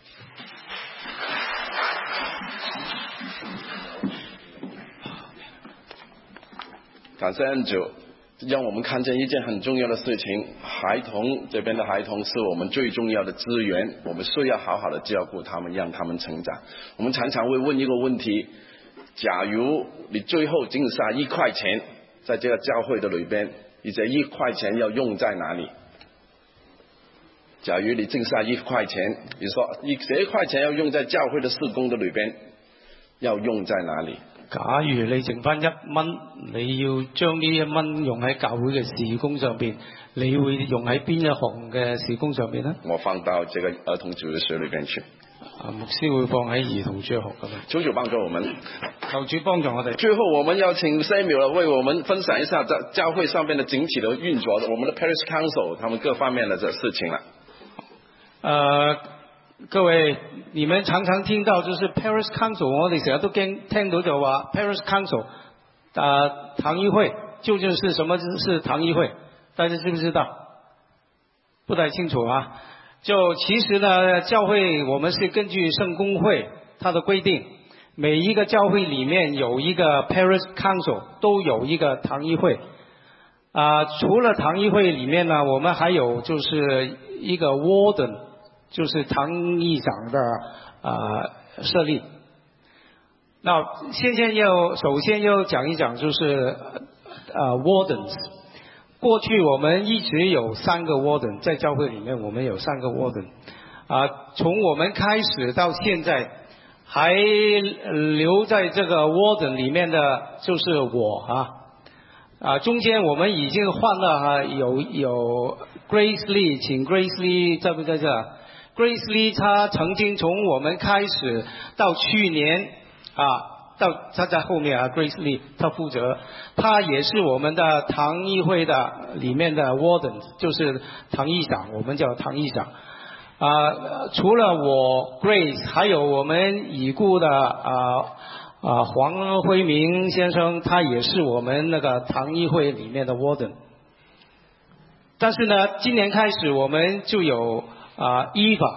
感謝恩主，讓我們看見一件很重要的事情，孩童這邊的孩童是我們最重要的資源，我們需要好好的照顧他們，讓他們成長。我們常常會問一個問題，假如你最後淨下一塊錢在這個教會的裏邊，你這一塊錢要用在哪裡？假如你淨下一塊錢，你說你這一塊錢要用在教會的事工的裏邊，要用在哪裡？ 假如你剩翻一蚊，你要將呢一蚊用喺教會嘅事工上邊，你會用喺邊一項嘅事工上邊呢？ 我放到這個兒童主日學裏邊去。 啊，牧師會放喺兒童主日學咁樣。 求主幫助我們， 求主幫助我哋。 最後，我們要請 Samuel 為我們分享一下在教會上邊的整體的運作，我們的 Parish Council 他們各方面的這事情啦。 呃，各位，你們常常聽到就是 Parish Council， 我哋成日都聽聽到就話 Parish Council， 啊，堂議會究竟是什麼是堂議會？大家知不知道？不太清楚啊。就其實呢，教會我們是根據聖公會它的規定，每一個教會裡面有一個 Parish Council， 都有一個堂議會。啊，除了堂議會裡面呢，我們還有就是一個 Warden， 就是堂議長的啊設立。那現在要首先要講一講就是啊 Wardens。過去我們一直有三個 warden， 在教會裡面我們有三個 warden， 啊，從我們開始到現在，還留在這個 warden 裡面的就是我啊，啊，中間我們已經換了哈，有有 Grace Lee， 請 Grace Lee 在不在這 ？Grace Lee 她曾經從我們開始到去年啊。到他在後面啊 ，Grace Lee， 他負責，他也是我們的堂議會的裡面的 warden， 就是堂議長，我們叫堂議長。啊，除了我 Grace， 還有我們已故的啊啊黃輝明先生，他也是我們那個堂議會裡面的 warden。但是呢，今年開始我們就有啊 Eva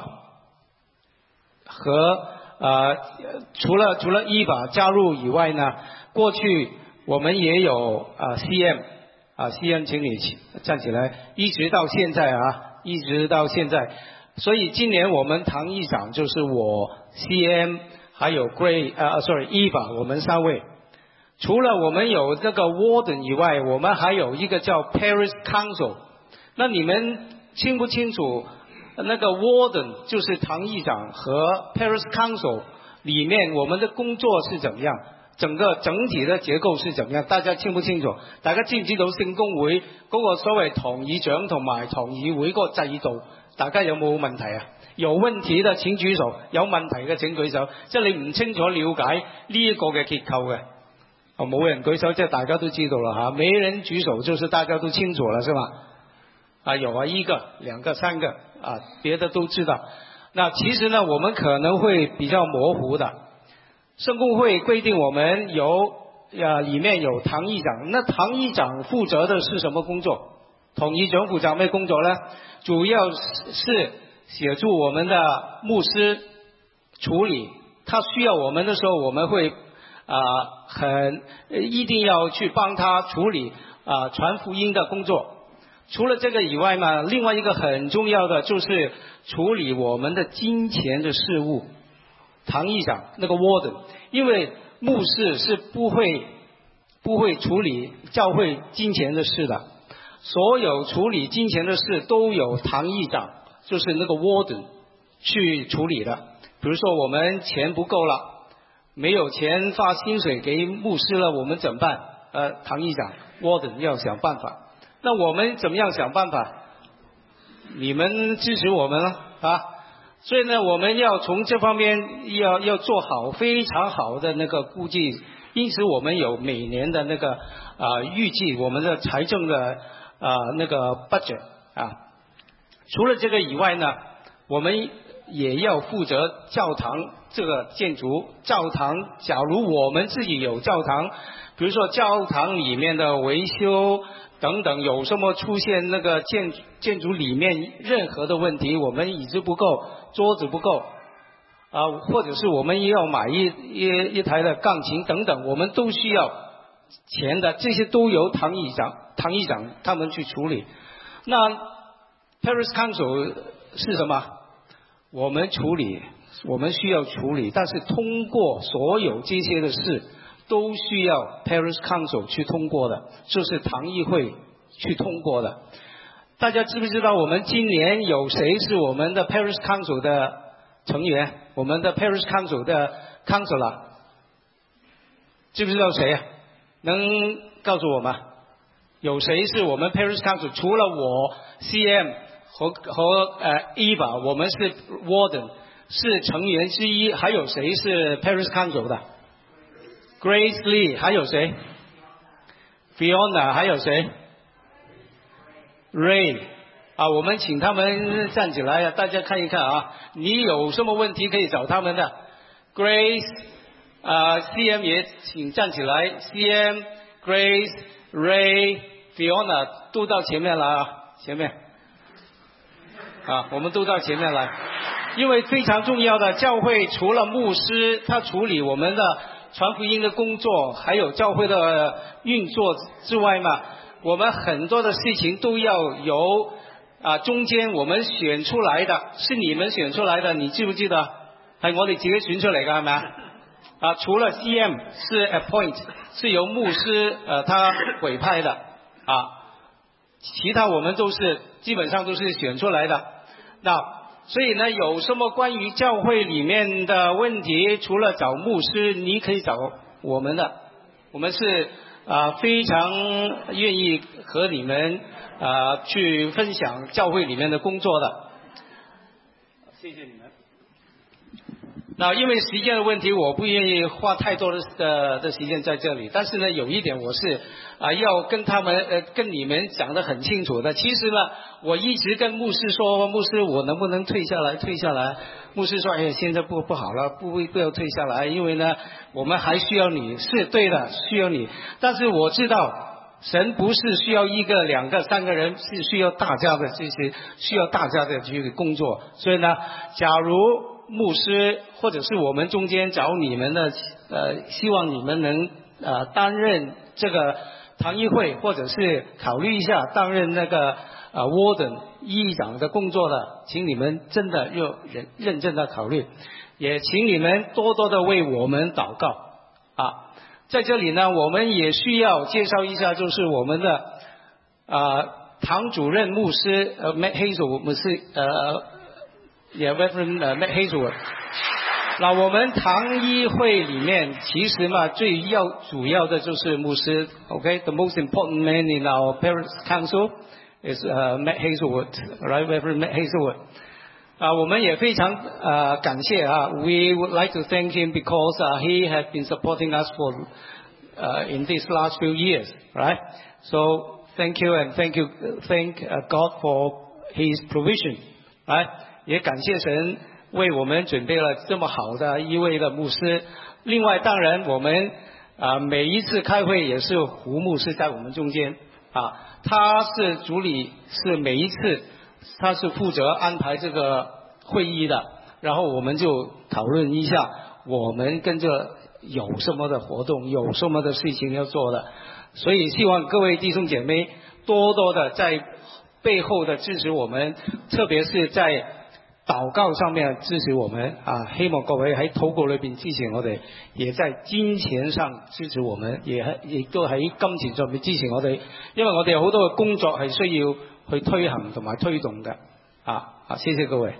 和。呃，除了除了依法加入以外呢，過去我們也有啊 C M 啊 C M， 請你站起來，一直到現在啊，一直到現在，所以今年我們堂議長就是我 C M 還有 Gray 啊 sorry 依法我們三位，除了我們有這個 Warden 以外，我們還有一個叫 Parish Council， 那你們清不清楚？那個 Warden 就是堂議長和 Parish Council 裡面我們的工作是怎麼樣，整個整體的結構是怎麼樣，大家清不清楚？大家知唔知道聖公會嗰個所謂堂議長同埋堂議會嗰個制度，大家有冇問題啊？有問題的請舉手，有問題嘅請舉手，即係你唔清楚了解呢一個嘅結構嘅，哦冇人舉手，即係大家都知道啦吓，沒人舉手就是大家都清楚了，是吧？啊，有啊，一個、兩個、三個啊，別的都知道。那其實呢，我們可能會比較模糊的。聖公會規定我們有啊，裡面有堂議長。那堂議長負責的是什麼工作？堂議長負責咩工作呢？主要是協助我們的牧師處理，他需要我們的時候，我們會啊，很一定要去幫他處理啊傳福音的工作。 除了这个以外嘛，另外一个很重要的就是处理我们的金钱的事务。堂议长那个 warden， 因为牧师是不会不会处理教会金钱的事的，所有处理金钱的事都有堂议长，就是那个 warden 去处理的。比如说我们钱不够了，没有钱发薪水给牧师了，我们怎么办？呃，堂议长 warden 要想办法。那我们怎么样想办法？你们支持我们了啊！所以呢，我们要从这方面要要做好非常好的那个估计，因此我们有每年的那个啊、呃、预计我们的财政的啊、呃、那个 budget 啊。除了这个以外呢，我们也要负责教堂这个建筑。教堂，假如我们自己有教堂，比如说教堂里面的维修等等，有什么出现那个建建筑里面任何的问题，我们椅子不够，桌子不够啊，或者是我们要买一一一台的钢琴等等，我们都需要钱的，这些都由堂议长堂议长他们去处理。那 Parish Council 是什么？我们处理，我们需要处理，但是通过所有这些的事都需要 Parish Council 去通过的，就是堂议会去通过的。大家知不知道我们今年有谁是我们的 Parish Council 的成员？我们的 Parish Council 的 Councilor 知不知道谁啊？能告诉我吗？有谁是我们 Parish Council？ 除了我 C M 和和呃 Eva， 我们是 Warden 是成员之一，还有谁是 Parish Council 的？ Grace Lee， 还有谁？ Fiona， 还有谁？ Ray 啊，我们请他们站起来，大家看一看啊，你有什么问题可以找他们的。 Grace 啊 C M 也请站起来， C M Grace Ray Fiona 都到前面来啊，前面啊，我们都到前面来，因为非常重要的，教会除了牧师他处理我们的传福音的工作，还有教会的运作之外嘛，我们很多的事情都要由啊中间我们选出来的，是你们选出来的，你记不记得？係我哋自己選出嚟㗎，係咪啊？啊，除了 C M 是 appoint 是由牧師呃他委派的啊，其他我們都是基本上都是選出來的。那所以呢，有什麼關於教會裏面的問題，除了找牧師，你可以找我們的，我們是啊非常願意和你們啊去分享教會裏面的工作的。謝謝你們。那因为时间的问题，我不愿意花太多的的的时间在这里。但是呢，有一点我是啊、呃、要跟他们呃跟你们讲得很清楚的。其实呢，我一直跟牧师说，牧师我能不能退下来？退下来？牧师说，哎，现在不不好了，不不要退下来，因为呢，我们还需要你。是对的，需要你。但是我知道，神不是需要一个、两个、三个人，是需要大家的这些，需要大家的去工作。所以呢，假如牧师或者是我们中间找你们的呃，希望你们能呃担任这个堂议会，或者是考虑一下担任那个呃 warden 议长的工作的，请你们真的要认认真的考虑，也请你们多多的为我们祷告啊。在这里呢，我们也需要介绍一下，就是我们的啊、呃、堂主任牧师呃 Matt Hazel 牧师呃。也 Reverend Matt Hazelwood。那我们堂议会里面，其实嘛，最要主要的就是牧师。OK，the most important man in our Parish Council is uh, Matt Hazelwood, right, Reverend Matt Hazelwood。啊，我们也非常呃感谢啊 ，We would like to thank him because uh, he has been supporting us for uh, in these last few years, right? So thank you and thank you, thank God for his provision, right?也感谢神为我们准备了这么好的一位的牧师。另外，当然我们啊、呃、每一次开会也是胡牧师在我们中间啊，他是主理，是每一次他是负责安排这个会议的，然后我们就讨论一下我们跟着有什么的活动，有什么的事情要做的。所以希望各位弟兄姐妹多多的在背后的支持我們，特別是在禱告上面支持我們啊！希望各位喺禱告裏邊支持我哋，也在金錢上支持我們，也係亦都喺金錢上面支持我哋，因為我哋有好多嘅工作係需要去推行同埋推動嘅啊！啊，謝謝各位。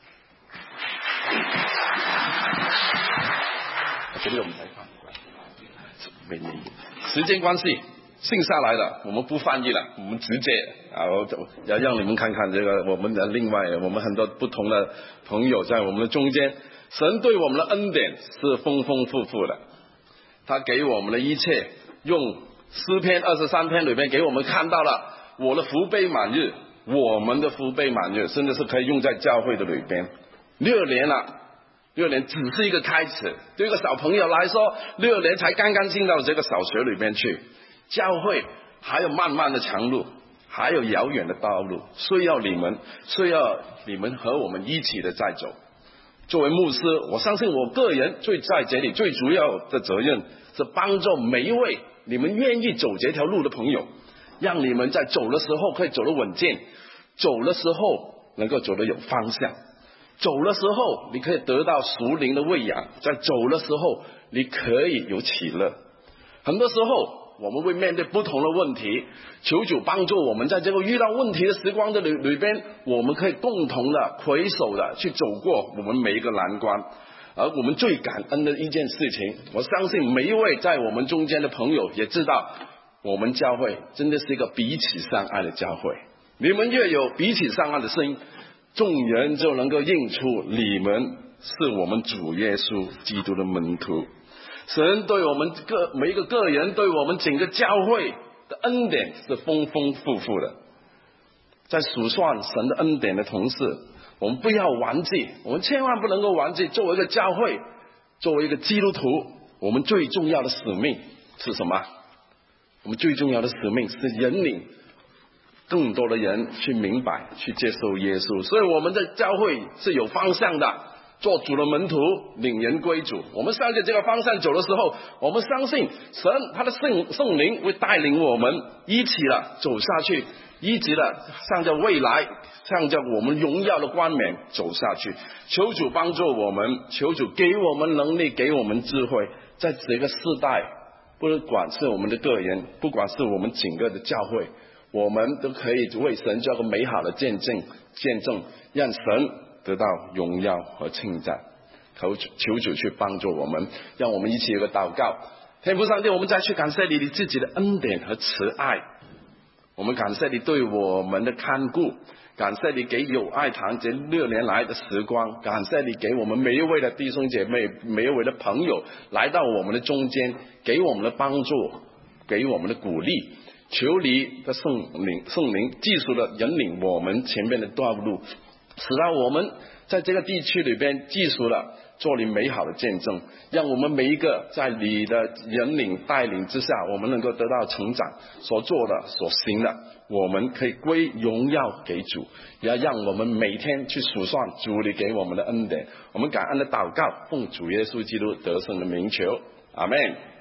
這裡我們來看，沒沒時間關係，剩下來了，我們不翻譯了，我們直接啊，要讓你們看看這個我們的另外，我們很多不同的朋友在我們的中間，神對我們的恩典是豐豐富富的，他給我們的一切，用詩篇二十三篇裏面給我們看到了我的福杯滿溢，我們的福杯滿溢，甚至是可以用在教會的裏邊，六年了。六年只是一個開始，對一個小朋友來說，六年才剛剛進到這個小學裏面去，教會還有漫漫的長路，還有遙遠的道路，需要你們，需要你們和我們一起的在走。作為牧師，我相信我個人最在這裡最主要的責任是幫助每一位你們願意走這條路的朋友，讓你們在走的時候可以走得穩健，走的時候能夠走得有方向。走的時候你可以得到屬靈的餵養，在走的時候你可以有喜樂。很多時候我們會面對不同的問題，求主幫助我們在這個遇到問題的時光的裏裏邊，我們可以共同的攜手的去走過我們每一個難關。而我們最感恩的一件事情，我相信每一位在我們中間的朋友也知道，我們教會真的是一個彼此相愛的教會。你們越有彼此相愛的聲音，眾人就能夠認出你們是我們主耶穌基督的門徒。神對我們個每一個個人，對我們整個教會的恩典是豐豐富富的。在數算神的恩典的同時，我們不要忘記，我們千萬不能夠忘記，作為一個教會，作為一個基督徒，我們最重要的使命是什麼？我們最重要的使命是引領更多的人去明白，去接受耶穌。所以我們的教會是有方向的，做主的門徒，領人歸主。我們向着這個方向走的時候，我們相信神他的聖聖靈會帶領我們一起了走下去，一直的向着未來，向着我們榮耀的冠冕走下去。求主幫助我們，求主給我們能力，給我們智慧，在這個世代，不管是我們的個人，不管是我們整個的教會，我們都可以為神做個美好的見證，見證讓神得到榮耀和稱讚。求求主去幫助我們，讓我們一起有個禱告。天父上帝，我們再去感謝你你自己的恩典和慈愛，我們感謝你對我們的看顧，感謝你給友愛堂這六年來的時光，感謝你給我們每一位的弟兄姐妹，每一位的朋友來到我們的中間，給我們的幫助，給我們的鼓勵。求你的聖靈聖靈繼續的引領我們前面的道路，使到我們在這個地區裏邊繼續的做你美好的見證，讓我們每一個在你的引領帶領之下，我們能夠得到成長，所做的所行的，我們可以歸榮耀給主，也要讓我們每天去數算主你給我們的恩典。我們感恩的禱告，奉主耶穌基督得勝的名求，阿們。